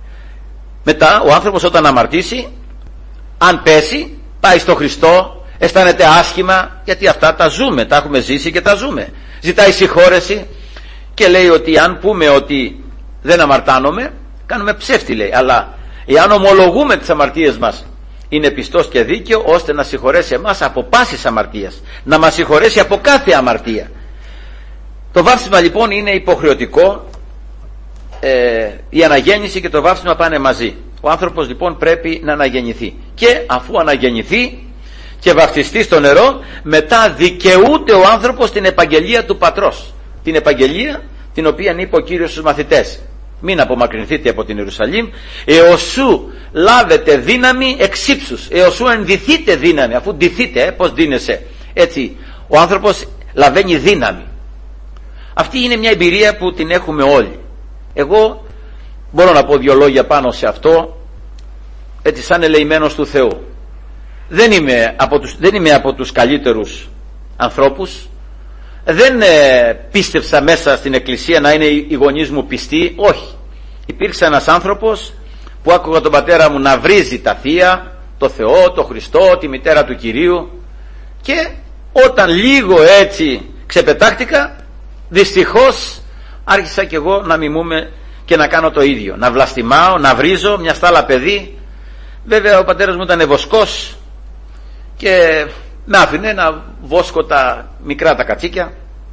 Μετά ο άνθρωπος όταν αμαρτήσει, αν πέσει, πάει στο Χριστό, αισθάνεται άσχημα, γιατί αυτά τα ζούμε, τα έχουμε ζήσει και τα ζούμε. ζητάει συγχώρεση και λέει ότι αν πούμε ότι δεν αμαρτάνομαι, κάνουμε ψεύτη, λέει. Αλλά εάν ομολογούμε τις αμαρτίες μας, είναι πιστός και δίκαιο ώστε να συγχωρέσει εμάς από πάσης αμαρτίας, να μας συγχωρέσει από κάθε αμαρτία. Το βάφτισμα λοιπόν είναι υποχρεωτικό. Η αναγέννηση και το βάφτισμα πάνε μαζί. Ο άνθρωπος λοιπόν πρέπει να αναγεννηθεί, και αφού αναγεννηθεί και βαφτιστεί στο νερό, μετά δικαιούται ο άνθρωπος την επαγγελία του πατρός, την επαγγελία την οποία είπε ο Κύριος στους μαθητές: μην απομακρυνθείτε από την Ιερουσαλήμ εωσού λάβετε δύναμη εξ ύψους, εωσού ενδυθείτε δύναμη. Αφού ντυθείτε, πως ντύνεσαι, έτσι ο άνθρωπος λαβαίνει δύναμη. Αυτή είναι μια εμπειρία που την έχουμε όλοι. Εγώ μπορώ να πω δύο λόγια πάνω σε αυτό, έτσι σαν ελεημένος του Θεού. Δεν είμαι από τους καλύτερους ανθρώπους. Δεν πίστεψα μέσα στην εκκλησία να είναι οι γονείς μου πιστοί. Όχι. Υπήρξε ένας άνθρωπος που άκουγα τον πατέρα μου να βρίζει τα θεία, το Θεό, το Χριστό, τη μητέρα του Κυρίου, και όταν λίγο έτσι ξεπετάχτηκα, δυστυχώς άρχισα κι εγώ να μιμούμε και να κάνω το ίδιο, να βλαστημάω, να βρίζω μια στάλα παιδί. Βέβαια ο πατέρας μου ήταν βοσκός και με άφηνε να βόσκω τα μικρά τα κατσίκια.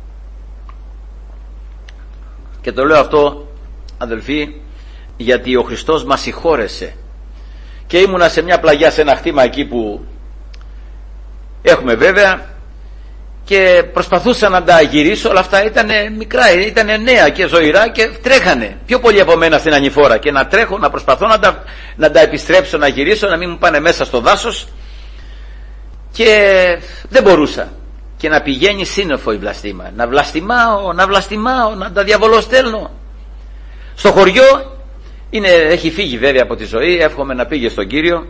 Και το λέω αυτό, αδελφοί, γιατί ο Χριστός μας συγχώρεσε. Και ήμουνα σε μια πλαγιά, σε ένα χτήμα εκεί που έχουμε βέβαια, και προσπαθούσα να τα γυρίσω. Όλα αυτά ήταν μικρά, ήταν νέα και ζωηρά και τρέχανε πιο πολύ από μένα στην ανηφόρα, και να τρέχω, να προσπαθώ να τα επιστρέψω, να γυρίσω, να μην μου πάνε μέσα στο δάσος, και δεν μπορούσα. Και να πηγαίνει σύννεφο η βλαστήμα, να βλαστημάω, να τα διαβολοστέλνω. Στο χωριό έχει φύγει βέβαια από τη ζωή, εύχομαι να πήγε στον Κύριο.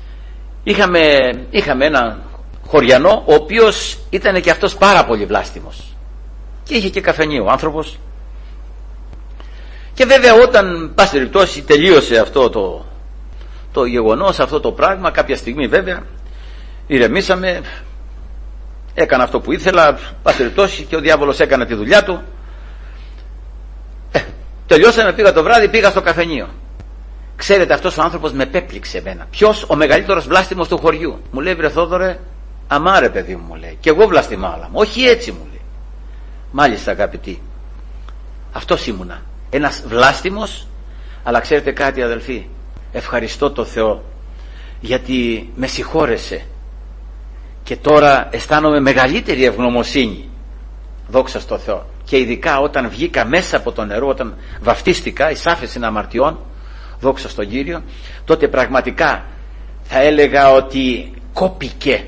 Είχαμε ένα χωριανό, ο οποίος ήταν και αυτός πάρα πολύ βλάστημος, και είχε και καφενείο ο άνθρωπος. Και βέβαια όταν πάση περιπτώσει τελείωσε αυτό το γεγονός, αυτό το πράγμα, κάποια στιγμή βέβαια ηρεμήσαμε, έκανα αυτό που ήθελα, πάση περιπτώσει, και ο διάβολος έκανε τη δουλειά του. Τελειώσαμε, πήγα το βράδυ, πήγα στο καφενείο. Ξέρετε, αυτός ο άνθρωπος με πέπληξε εμένα. Ποιος? Ο μεγαλύτερος βλάστημος του χωριού. Μου λέει: βρε Θόδωρε, αμάρε παιδί μου, λέει, και εγώ βλαστημάω. Όχι έτσι, μου λέει. Μάλιστα αγαπητοί, αυτός ήμουνα, ένας βλάστημος. Αλλά ξέρετε κάτι, αδελφοί, ευχαριστώ το Θεό, γιατί με συγχώρεσε και τώρα αισθάνομαι μεγαλύτερη ευγνωμοσύνη, δόξα στο Θεό. Και ειδικά όταν βγήκα μέσα από το νερό, όταν βαφτίστηκα εις άφεση αμαρτιών, δόξα στον Κύριο, τότε πραγματικά θα έλεγα ότι κόπηκε,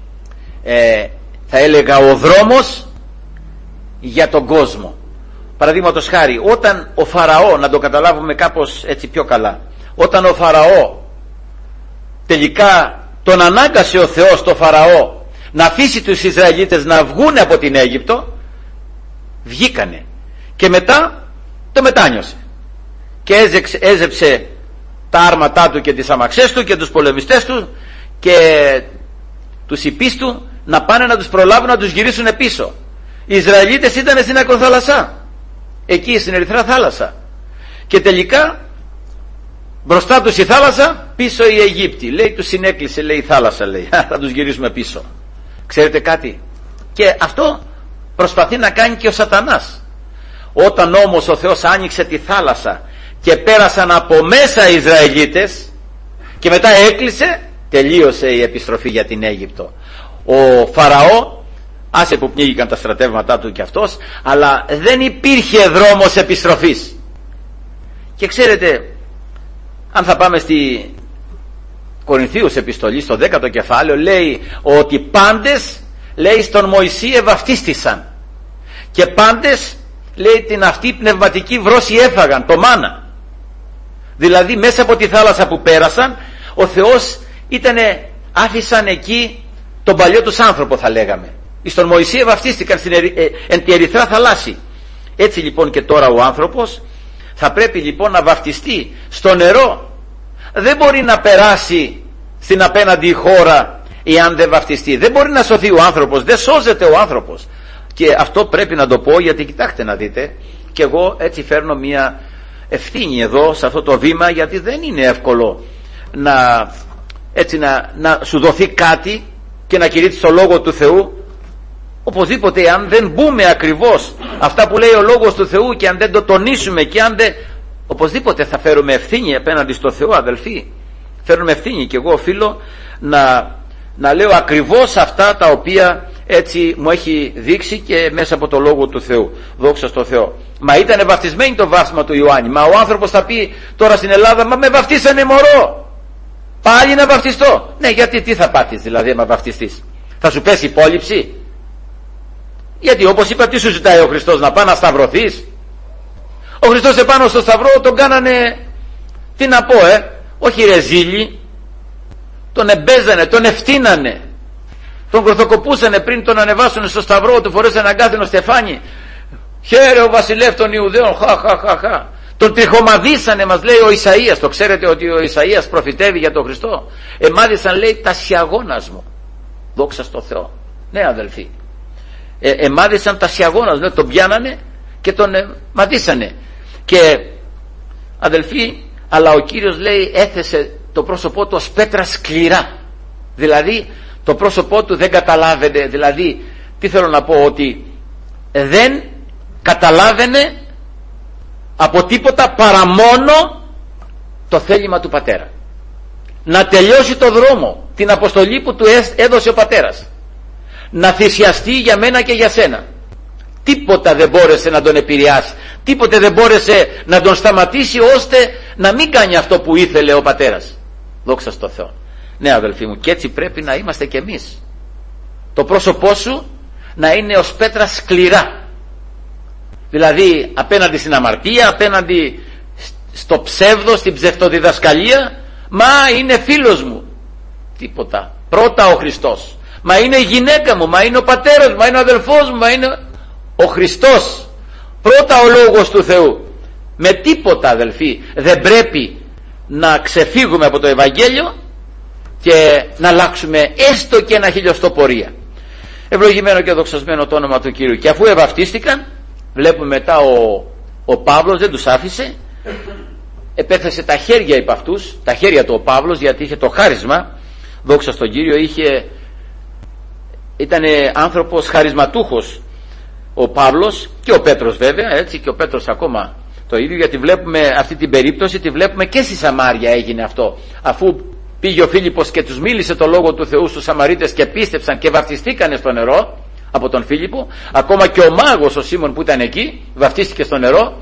θα έλεγα, ο δρόμος για τον κόσμο. Παραδείγματος χάρη, όταν ο Φαραώ, να το καταλάβουμε κάπως έτσι πιο καλά, όταν ο Φαραώ τελικά τον ανάγκασε ο Θεός, το Φαραώ, να αφήσει τους Ισραηλίτες να βγουν από την Αίγυπτο, βγήκανε, και μετά το μετάνιωσε και έζεψε τα άρματά του και τις αμαξές του και τους πολεμιστές του και τους υπείς του να πάνε να τους προλάβουν, να τους γυρίσουν πίσω. Οι Ισραηλίτες ήταν στην ακροθάλασσα, εκεί στην Ερυθρά θάλασσα, και τελικά μπροστά τους η θάλασσα, πίσω οι Αιγύπτιοι. Λέει, τους συνέκλεισε, λέει, η θάλασσα, λέει, θα τους γυρίσουμε πίσω. Ξέρετε κάτι, και αυτό προσπαθεί να κάνει και ο Σατανάς. Όταν όμως ο Θεός άνοιξε τη θάλασσα και πέρασαν από μέσα οι Ισραηλίτες και μετά έκλεισε, τελείωσε η επιστροφή για την Αίγυπτο. Ο Φαραώ, άσε που πνίγηκαν τα στρατεύματά του και αυτός, αλλά δεν υπήρχε δρόμος επιστροφής. Και ξέρετε, αν θα πάμε στη Κορινθίους επιστολή, στο 10ο κεφάλαιο, λέει ότι πάντες, λέει, στον Μωυσή ευαυτίστησαν, και πάντες, λέει, την αυτή πνευματική βρώση έφαγαν, το μάνα. Δηλαδή μέσα από τη θάλασσα που πέρασαν, ο Θεός άφησαν εκεί τον παλιό τους άνθρωπο, θα λέγαμε. Στον Μωυσή ευαυτίστηκαν εν τη Ερυθρά θαλάσση. Έτσι λοιπόν και τώρα ο άνθρωπος θα πρέπει λοιπόν να βαφτιστεί στο νερό. Δεν μπορεί να περάσει στην απέναντι χώρα εάν δεν βαφτιστεί. Δεν μπορεί να σωθεί ο άνθρωπος, δεν σώζεται ο άνθρωπος. Και αυτό πρέπει να το πω, γιατί κοιτάξτε να δείτε, και εγώ έτσι φέρνω μια ευθύνη εδώ σε αυτό το βήμα, γιατί δεν είναι εύκολο να σου δοθεί κάτι και να κηρύττεις το Λόγο του Θεού. Οπωσδήποτε, αν δεν μπούμε ακριβώς αυτά που λέει ο Λόγος του Θεού και αν δεν το τονίσουμε και αν δεν, οπωσδήποτε θα φέρουμε ευθύνη απέναντι στο Θεό, αδελφοί. Φέρουμε ευθύνη, και εγώ οφείλω να λέω ακριβώς αυτά τα οποία έτσι μου έχει δείξει και μέσα από το Λόγο του Θεού. Δόξα στο Θεό. Μα ήταν βαφτισμένοι το βάφτισμα του Ιωάννη. Μα ο άνθρωπος θα πει τώρα στην Ελλάδα, μα με βαφτίσανε μωρό, πάλι να βαφτιστώ. Ναι, γιατί τι θα πάθεις δηλαδή άμα βαφτιστείς? Θα σου πέσει υπόλοιψη? Γιατί όπως είπα, τι σου ζητάει ο Χριστός? Να πάει να σταυρωθείς? Ο Χριστός επάνω στο σταυρό τον κάνανε, τι να πω, όχι ρεζίλι, τον εμπέζανε, τον ευτείνανε, τον γροθοκοπούσανε πριν τον ανεβάσουν στο σταυρό, του φορέσανε αγκάθινο στεφάνι. Χαίρε ο βασιλεύ των Ιουδαίων, χα. Τον τριχομαδίσανε, μας λέει ο Ισαΐας. Το ξέρετε ότι ο Ισαΐας προφητεύει για τον Χριστό? Εμάδισαν, λέει, τα σιαγώνας μου. Δόξα στο Θεό. Ναι, αδελφοί, εμάδισαν τα σιαγώνας, λέει, τον πιάνανε και τον μαδίσανε. Και αδελφοί, αλλά ο Κύριος, λέει, έθεσε το πρόσωπό του ως πέτρα σκληρά. Δηλαδή το πρόσωπό του δεν καταλάβαινε. Δηλαδή τι θέλω να πω? Ότι δεν καταλάβαινε από τίποτα παρά μόνο το θέλημα του Πατέρα. Να τελειώσει το δρόμο, την αποστολή που του έδωσε ο Πατέρας. Να θυσιαστεί για μένα και για σένα. Τίποτα δεν μπόρεσε να τον επηρεάσει, τίποτε δεν μπόρεσε να τον σταματήσει ώστε να μην κάνει αυτό που ήθελε ο Πατέρας. Δόξα στο Θεό. Ναι, αδελφοί μου, και έτσι πρέπει να είμαστε κι εμείς. Το πρόσωπό σου να είναι ως πέτρα σκληρά. Δηλαδή απέναντι στην αμαρτία, απέναντι στο ψεύδο, στην ψευτοδιδασκαλία. Μα είναι φίλος μου. Τίποτα. Πρώτα ο Χριστός. Μα είναι η γυναίκα μου, μα είναι ο πατέρας μου, μα είναι ο αδελφός μου, μα είναι ο Χριστός. Πρώτα ο Λόγος του Θεού. Με τίποτα, αδελφοί, δεν πρέπει να ξεφύγουμε από το Ευαγγέλιο και να αλλάξουμε έστω και ένα χιλιοστό πορεία. Ευλογημένο και δοξασμένο το όνομα του Κύριου. Και αφού ευαυτίστηκαν, βλέπουμε μετά ο Παύλος δεν τους άφησε, επέθεσε τα χέρια υπ' αυτούς, τα χέρια του ο Παύλος, γιατί είχε το χάρισμα. Δόξα στον Κύριο, ήταν άνθρωπος χαρισματούχος ο Παύλος, και ο Πέτρος βέβαια, έτσι, και ο Πέτρος ακόμα το ίδιο, γιατί βλέπουμε αυτή την περίπτωση, τη βλέπουμε και στη Σαμάρια έγινε αυτό. Αφού πήγε ο Φίλιππος και τους μίλησε το Λόγο του Θεού στους Σαμαρίτες και πίστεψαν και βαφτιστήκανε στο νερό από τον Φίλιππο, ακόμα και ο μάγος ο Σίμων που ήταν εκεί βαφτίστηκε στο νερό.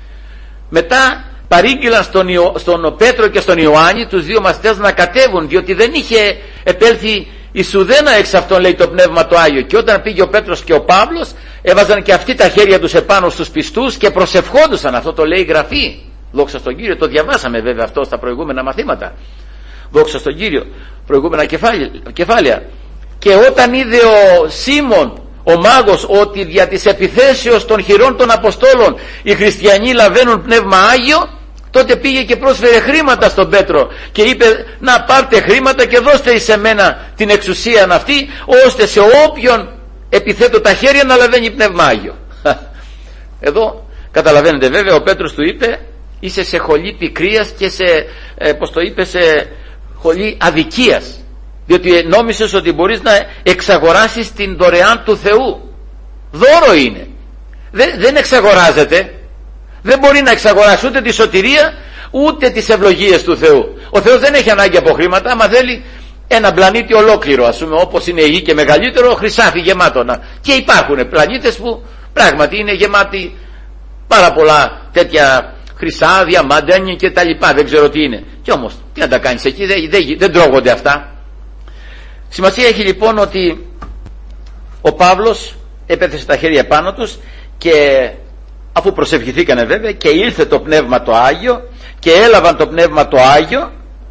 Μετά παρήγγειλαν στον Πέτρο και στον Ιωάννη, τους δύο μαθητές, να κατέβουν, διότι δεν είχε επέλθει εις ουδένα εξ αυτών, λέει, το Πνεύμα το Άγιο. Και όταν πήγε ο Πέτρος και ο Παύλος, έβαζαν και αυτοί τα χέρια τους επάνω στους πιστούς και προσευχόντουσαν. Αυτό το λέει η Γραφή. Δόξα στον Κύριο. Το διαβάσαμε βέβαια αυτό στα προηγούμενα μαθήματα. Δόξα στον Κύριο. Προηγούμενα κεφάλαια. Και όταν είδε ο Σίμων, ο μάγος, ότι δια της επιθέσεως των χειρών των Αποστόλων οι χριστιανοί λαβαίνουν Πνεύμα Άγιο, τότε πήγε και πρόσφερε χρήματα στον Πέτρο και είπε, να πάρτε χρήματα και δώστε εις εμένα την εξουσία αυτή, ώστε σε όποιον επιθέτω τα χέρια να λαβαίνει Πνεύμα Άγιο. Εδώ καταλαβαίνετε βέβαια, ο Πέτρος του είπε, είσαι σε χολή πικρίας και σε, σε χολή αδικίας, διότι νόμισες ότι μπορείς να εξαγοράσεις την δωρεάν του Θεού. Δώρο είναι, δεν εξαγοράζεται. Δεν μπορεί να εξαγοράσει ούτε τη σωτηρία ούτε τις ευλογίες του Θεού. Ο Θεός δεν έχει ανάγκη από χρήματα. Άμα θέλει ένα πλανήτη ολόκληρο, ας πούμε, όπως είναι η γη και μεγαλύτερο, χρυσάφι γεμάτο. Και υπάρχουν πλανήτες που πράγματι είναι γεμάτοι πάρα πολλά τέτοια χρυσά, διαμάντια και τα λοιπά, δεν ξέρω τι είναι. Και όμως τι να τα κάνεις εκεί, δεν τρώγονται αυτά. Σημασία έχει λοιπόν ότι ο Παύλος έπεθε τα χέρια πάνω τους, και αφού προσευχηθήκανε βέβαια, και ήλθε το Πνεύμα το Άγιο και έλαβαν το Πνεύμα το Άγιο,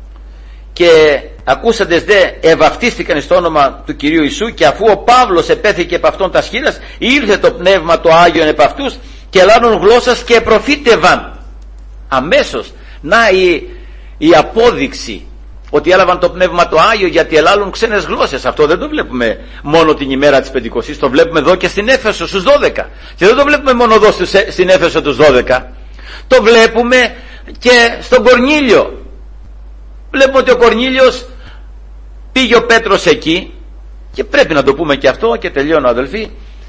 και ακούσαντες δε ευαυτίστηκαν στο όνομα του Κυρίου Ιησού. Και αφού ο Παύλος επέθηκε επ' αυτόν τα σχήρας, ήλθε το Πνεύμα το Άγιο επ' αυτούς και λάβουν γλώσσας και προφήτευαν. Αμέσως να η απόδειξη ότι έλαβαν το Πνεύμα το Άγιο γιατί ελάλουν ξένες γλώσσες. Αυτό δεν το βλέπουμε μόνο την ημέρα της Πεντηκοστής, το βλέπουμε εδώ και στην Έφεσο στους 12. Και δεν το βλέπουμε μόνο εδώ στην Έφεσο τους 12. Το βλέπουμε και στον Κορνήλιο. Βλέπουμε ότι ο Κορνήλιος πήγε ο Πέτρος εκεί, και πρέπει να το πούμε και αυτό και τελειώνω αδελφοί,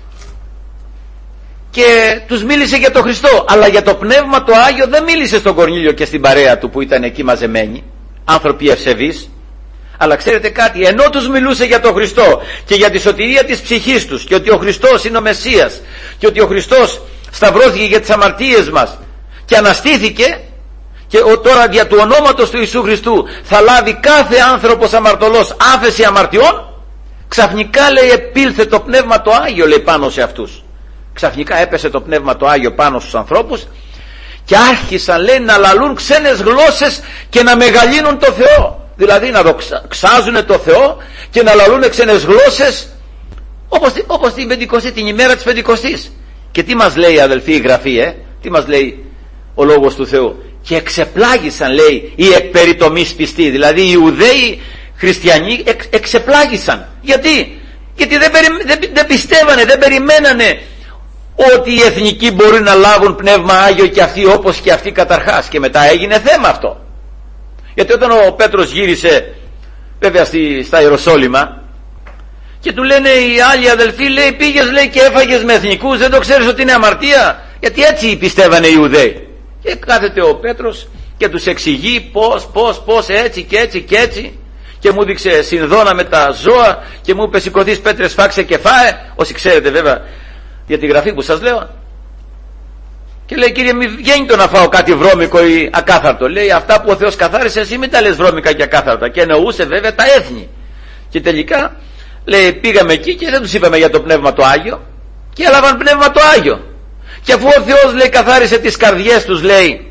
και τους μίλησε για τον Χριστό, αλλά για το Πνεύμα το Άγιο δεν μίλησε στον Κορνήλιο και στην παρέα του που ήταν εκεί μαζεμένοι, άνθρωποι ευσεβείς. Αλλά ξέρετε κάτι, ενώ τους μιλούσε για τον Χριστό και για τη σωτηρία της ψυχής τους και ότι ο Χριστός είναι ο Μεσσίας και ότι ο Χριστός σταυρώθηκε για τις αμαρτίες μας και αναστήθηκε, και τώρα δια του ονόματος του Ιησού Χριστού θα λάβει κάθε άνθρωπος αμαρτωλός άφεση αμαρτιών, ξαφνικά λέει επήλθε το Πνεύμα το Άγιο, λέει, πάνω σε αυτούς. Ξαφνικά έπεσε το Πνεύμα το Άγιο πάνω στους ανθρώπους και άρχισαν, λέει, να λαλούν ξένες γλώσσες και να μεγαλύνουν το Θεό. Δηλαδή να δοξάζουν το Θεό και να λαλούν ξένες γλώσσες, όπως την Πεντηκοστή, την ημέρα της Πεντηκοστής. Και τι μας λέει, αδελφοί, η Γραφή, τι μας λέει ο Λόγος του Θεού? Και εξεπλάγησαν, λέει, οι εκπεριτομείς πιστοί, δηλαδή οι Ιουδαίοι χριστιανοί εξεπλάγησαν. Γιατί δεν πιστεύανε, δεν περιμένανε ότι οι εθνικοί μπορεί να λάβουν Πνεύμα Άγιο και αυτοί όπως και αυτοί καταρχάς. Και μετά έγινε θέμα αυτό. Γιατί όταν ο Πέτρος γύρισε βέβαια στα Ιεροσόλυμα και του λένε οι άλλοι αδελφοί, λέει, πήγες, λέει, και έφαγες με εθνικούς, δεν το ξέρεις ότι είναι αμαρτία? Γιατί έτσι πιστεύανε οι Ιουδαίοι. Και κάθεται ο Πέτρος και τους εξηγεί πως έτσι και έτσι και έτσι, και μου δείξε συνδόνα με τα ζώα και μου είπε σηκωθείς Πέτρε, σφάξε και φάε, όσοι ξέρετε βέβαια για τη Γραφή που σας λέω. Και λέει, κύριε, μη βγαίνει το να φάω κάτι βρώμικο ή ακάθαρτο. Λέει, αυτά που ο Θεός καθάρισε, εσύ μην τα λες βρώμικα και ακάθαρτα. Και εννοούσε βέβαια τα έθνη. Και τελικά, λέει, πήγαμε εκεί και δεν τους είπαμε για το Πνεύμα το Άγιο και έλαβαν Πνεύμα το Άγιο. Και αφού ο Θεός, λέει, καθάρισε τις καρδιές τους, λέει,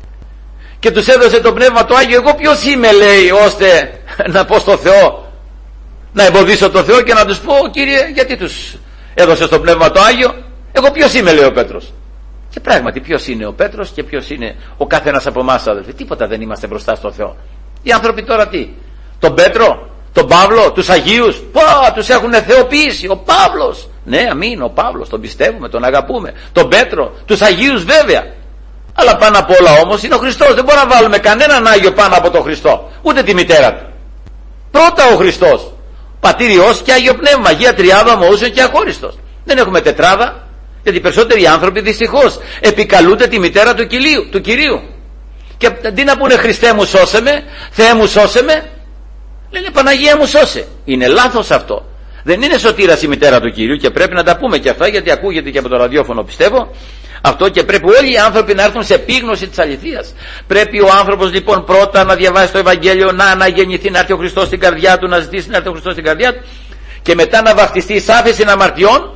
και τους έδωσε το Πνεύμα το Άγιο, εγώ ποιος είμαι, λέει, ώστε να πω στο Θεό, να εμποδίσω το Θεό και να τους πω, κύριε, γιατί τους έδωσε το Πνεύμα το Άγιο? Εγώ ποιος είμαι, λέει ο Πέτρος. Και πράγματι ποιος είναι ο Πέτρος και ποιος είναι ο καθένας από εμάς, αδελφοί? Τίποτα δεν είμαστε μπροστά στο Θεό. Οι άνθρωποι τώρα τι? Τον Πέτρο, τον Παύλο, τους Αγίους, τους έχουν θεοποιήσει. Ο Παύλος, ναι, αμήν, ο Παύλος, τον πιστεύουμε, τον αγαπούμε. Τον Πέτρο, τους Αγίους βέβαια. Αλλά πάνω απ' όλα όμως είναι ο Χριστός. Δεν μπορούμε να βάλουμε κανέναν Άγιο πάνω από τον Χριστό, ούτε τη μητέρα του. Πρώτα ο Χριστός, Πατήρ, Υιός και Άγιο Πνεύμα, Αγία Τριάδα, ομοούσιον και αχώριστος. Δεν έχουμε τετράδα, γιατί οι περισσότεροι άνθρωποι δυστυχώς επικαλούνται τη μητέρα του Κυρίου. Και αντί να πούνε Χριστέ μου σώσε με, Θεέ μου σώσε με, λένε Παναγία μου σώσε. Είναι λάθος αυτό. Δεν είναι σωτήρας η μητέρα του Κυρίου, και πρέπει να τα πούμε και αυτά, γιατί ακούγεται και από το ραδιόφωνο, πιστεύω αυτό, και πρέπει όλοι οι άνθρωποι να έρθουν σε επίγνωση της αληθείας. Πρέπει ο άνθρωπος λοιπόν πρώτα να διαβάσει το Ευαγγέλιο, να αναγεννηθεί, να έρθει ο Χριστός στην καρδιά του, να ζητήσει να έρθει ο Χριστός στην καρδιά του, και μετά να βαφτιστεί σ' άφεση αμαρτιών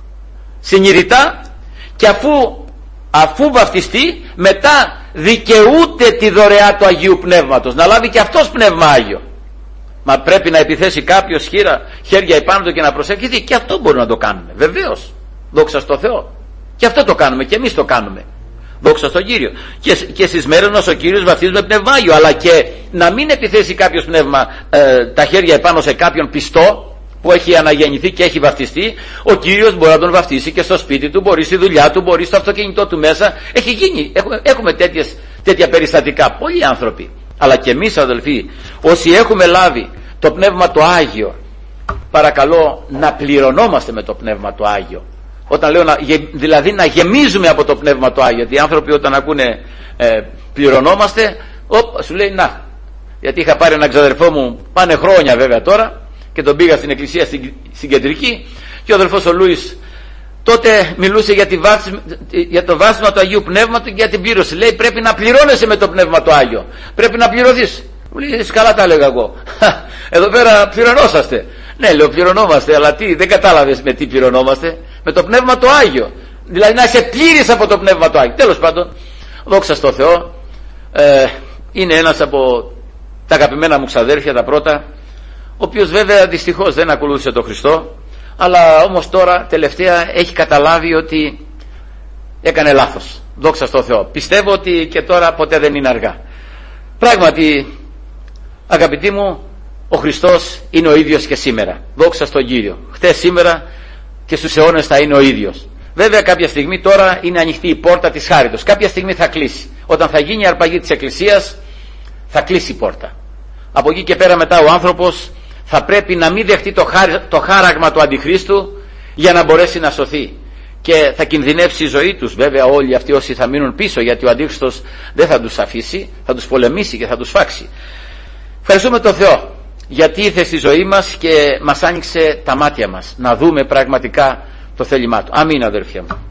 συνειδητά, και αφού βαφτιστεί μετά δικαιούται τη δωρεά του Αγίου Πνεύματος, να λάβει και αυτός Πνεύμα Άγιο. Μα πρέπει να επιθέσει κάποιος χέρια επάνω του και να προσευχηθεί, και αυτό μπορούμε να το κάνουμε, βεβαίως, δόξα στο Θεό, και αυτό το κάνουμε και εμείς το κάνουμε, δόξα στον Κύριο, και στις μέρες μας ο Κύριος βαφτίζει με Πνεύμα Άγιο. Αλλά και να μην επιθέσει κάποιος πνεύμα τα χέρια επάνω σε κάποιον πιστό που έχει αναγεννηθεί και έχει βαφτιστεί, ο Κύριος μπορεί να τον βαφτίσει και στο σπίτι του, μπορεί στη δουλειά του, μπορεί στο αυτοκίνητό του μέσα. Έχει γίνει, έχουμε τέτοια περιστατικά πολλοί άνθρωποι. Αλλά και εμείς, αδελφοί, όσοι έχουμε λάβει το Πνεύμα το Άγιο, παρακαλώ να πληρωνόμαστε με το Πνεύμα το Άγιο. Όταν λέω δηλαδή να γεμίζουμε από το Πνεύμα το Άγιο, γιατί οι άνθρωποι όταν ακούνε πληρωνόμαστε, σου λέει να, γιατί είχα πάρει έναν ξαδερφό μου, πάνε χρόνια βέβαια τώρα, και τον πήγα στην εκκλησία στην κεντρική, και ο αδελφός ο Λούις τότε μιλούσε για το βάσμα του Αγίου Πνεύματος και για την πλήρωση. Λέει πρέπει να πληρώνεσαι με το Πνεύμα το Άγιο, πρέπει να πληρωθείς. Μου λέει καλά τα έλεγα εγώ, εδώ πέρα πληρωνόσαστε. Ναι, λέω πληρωνόμαστε, αλλά τι, δεν κατάλαβες με τι πληρωνόμαστε? Με το Πνεύμα το Άγιο, δηλαδή να είσαι πλήρης από το Πνεύμα το Άγιο. Τέλος πάντων, δόξα στο Θεό, είναι ένας από τα αγαπημένα μου ξαδέρφια, τα πρώτα, ο οποίος βέβαια δυστυχώς δεν ακολούθησε τον Χριστό, αλλά όμως τώρα τελευταία έχει καταλάβει ότι έκανε λάθος. Δόξα στο Θεό. Πιστεύω ότι και τώρα ποτέ δεν είναι αργά. Πράγματι Αγαπητοί μου, ο Χριστός είναι ο ίδιος και σήμερα. Δόξα στον Κύριο. Χτες, σήμερα και στους αιώνες θα είναι ο ίδιος. Βέβαια κάποια στιγμή τώρα είναι ανοιχτή η πόρτα της χάριτος. Κάποια στιγμή θα κλείσει. Όταν θα γίνει η αρπαγή της Εκκλησίας θα κλείσει η πόρτα. Από εκεί και πέρα μετά ο άνθρωπος θα πρέπει να μην δεχτεί το χάραγμα του Αντιχρίστου για να μπορέσει να σωθεί. Και θα κινδυνεύσει η ζωή τους. Βέβαια όλοι αυτοί όσοι θα μείνουν πίσω, γιατί ο Αντίχριστος δεν θα τους αφήσει, θα τους πολεμήσει και θα τους φάξει. Ευχαριστούμε τον Θεό γιατί ήρθε στη ζωή μας και μας άνοιξε τα μάτια μας να δούμε πραγματικά το θέλημά Του. Αμήν, αδερφιά μου.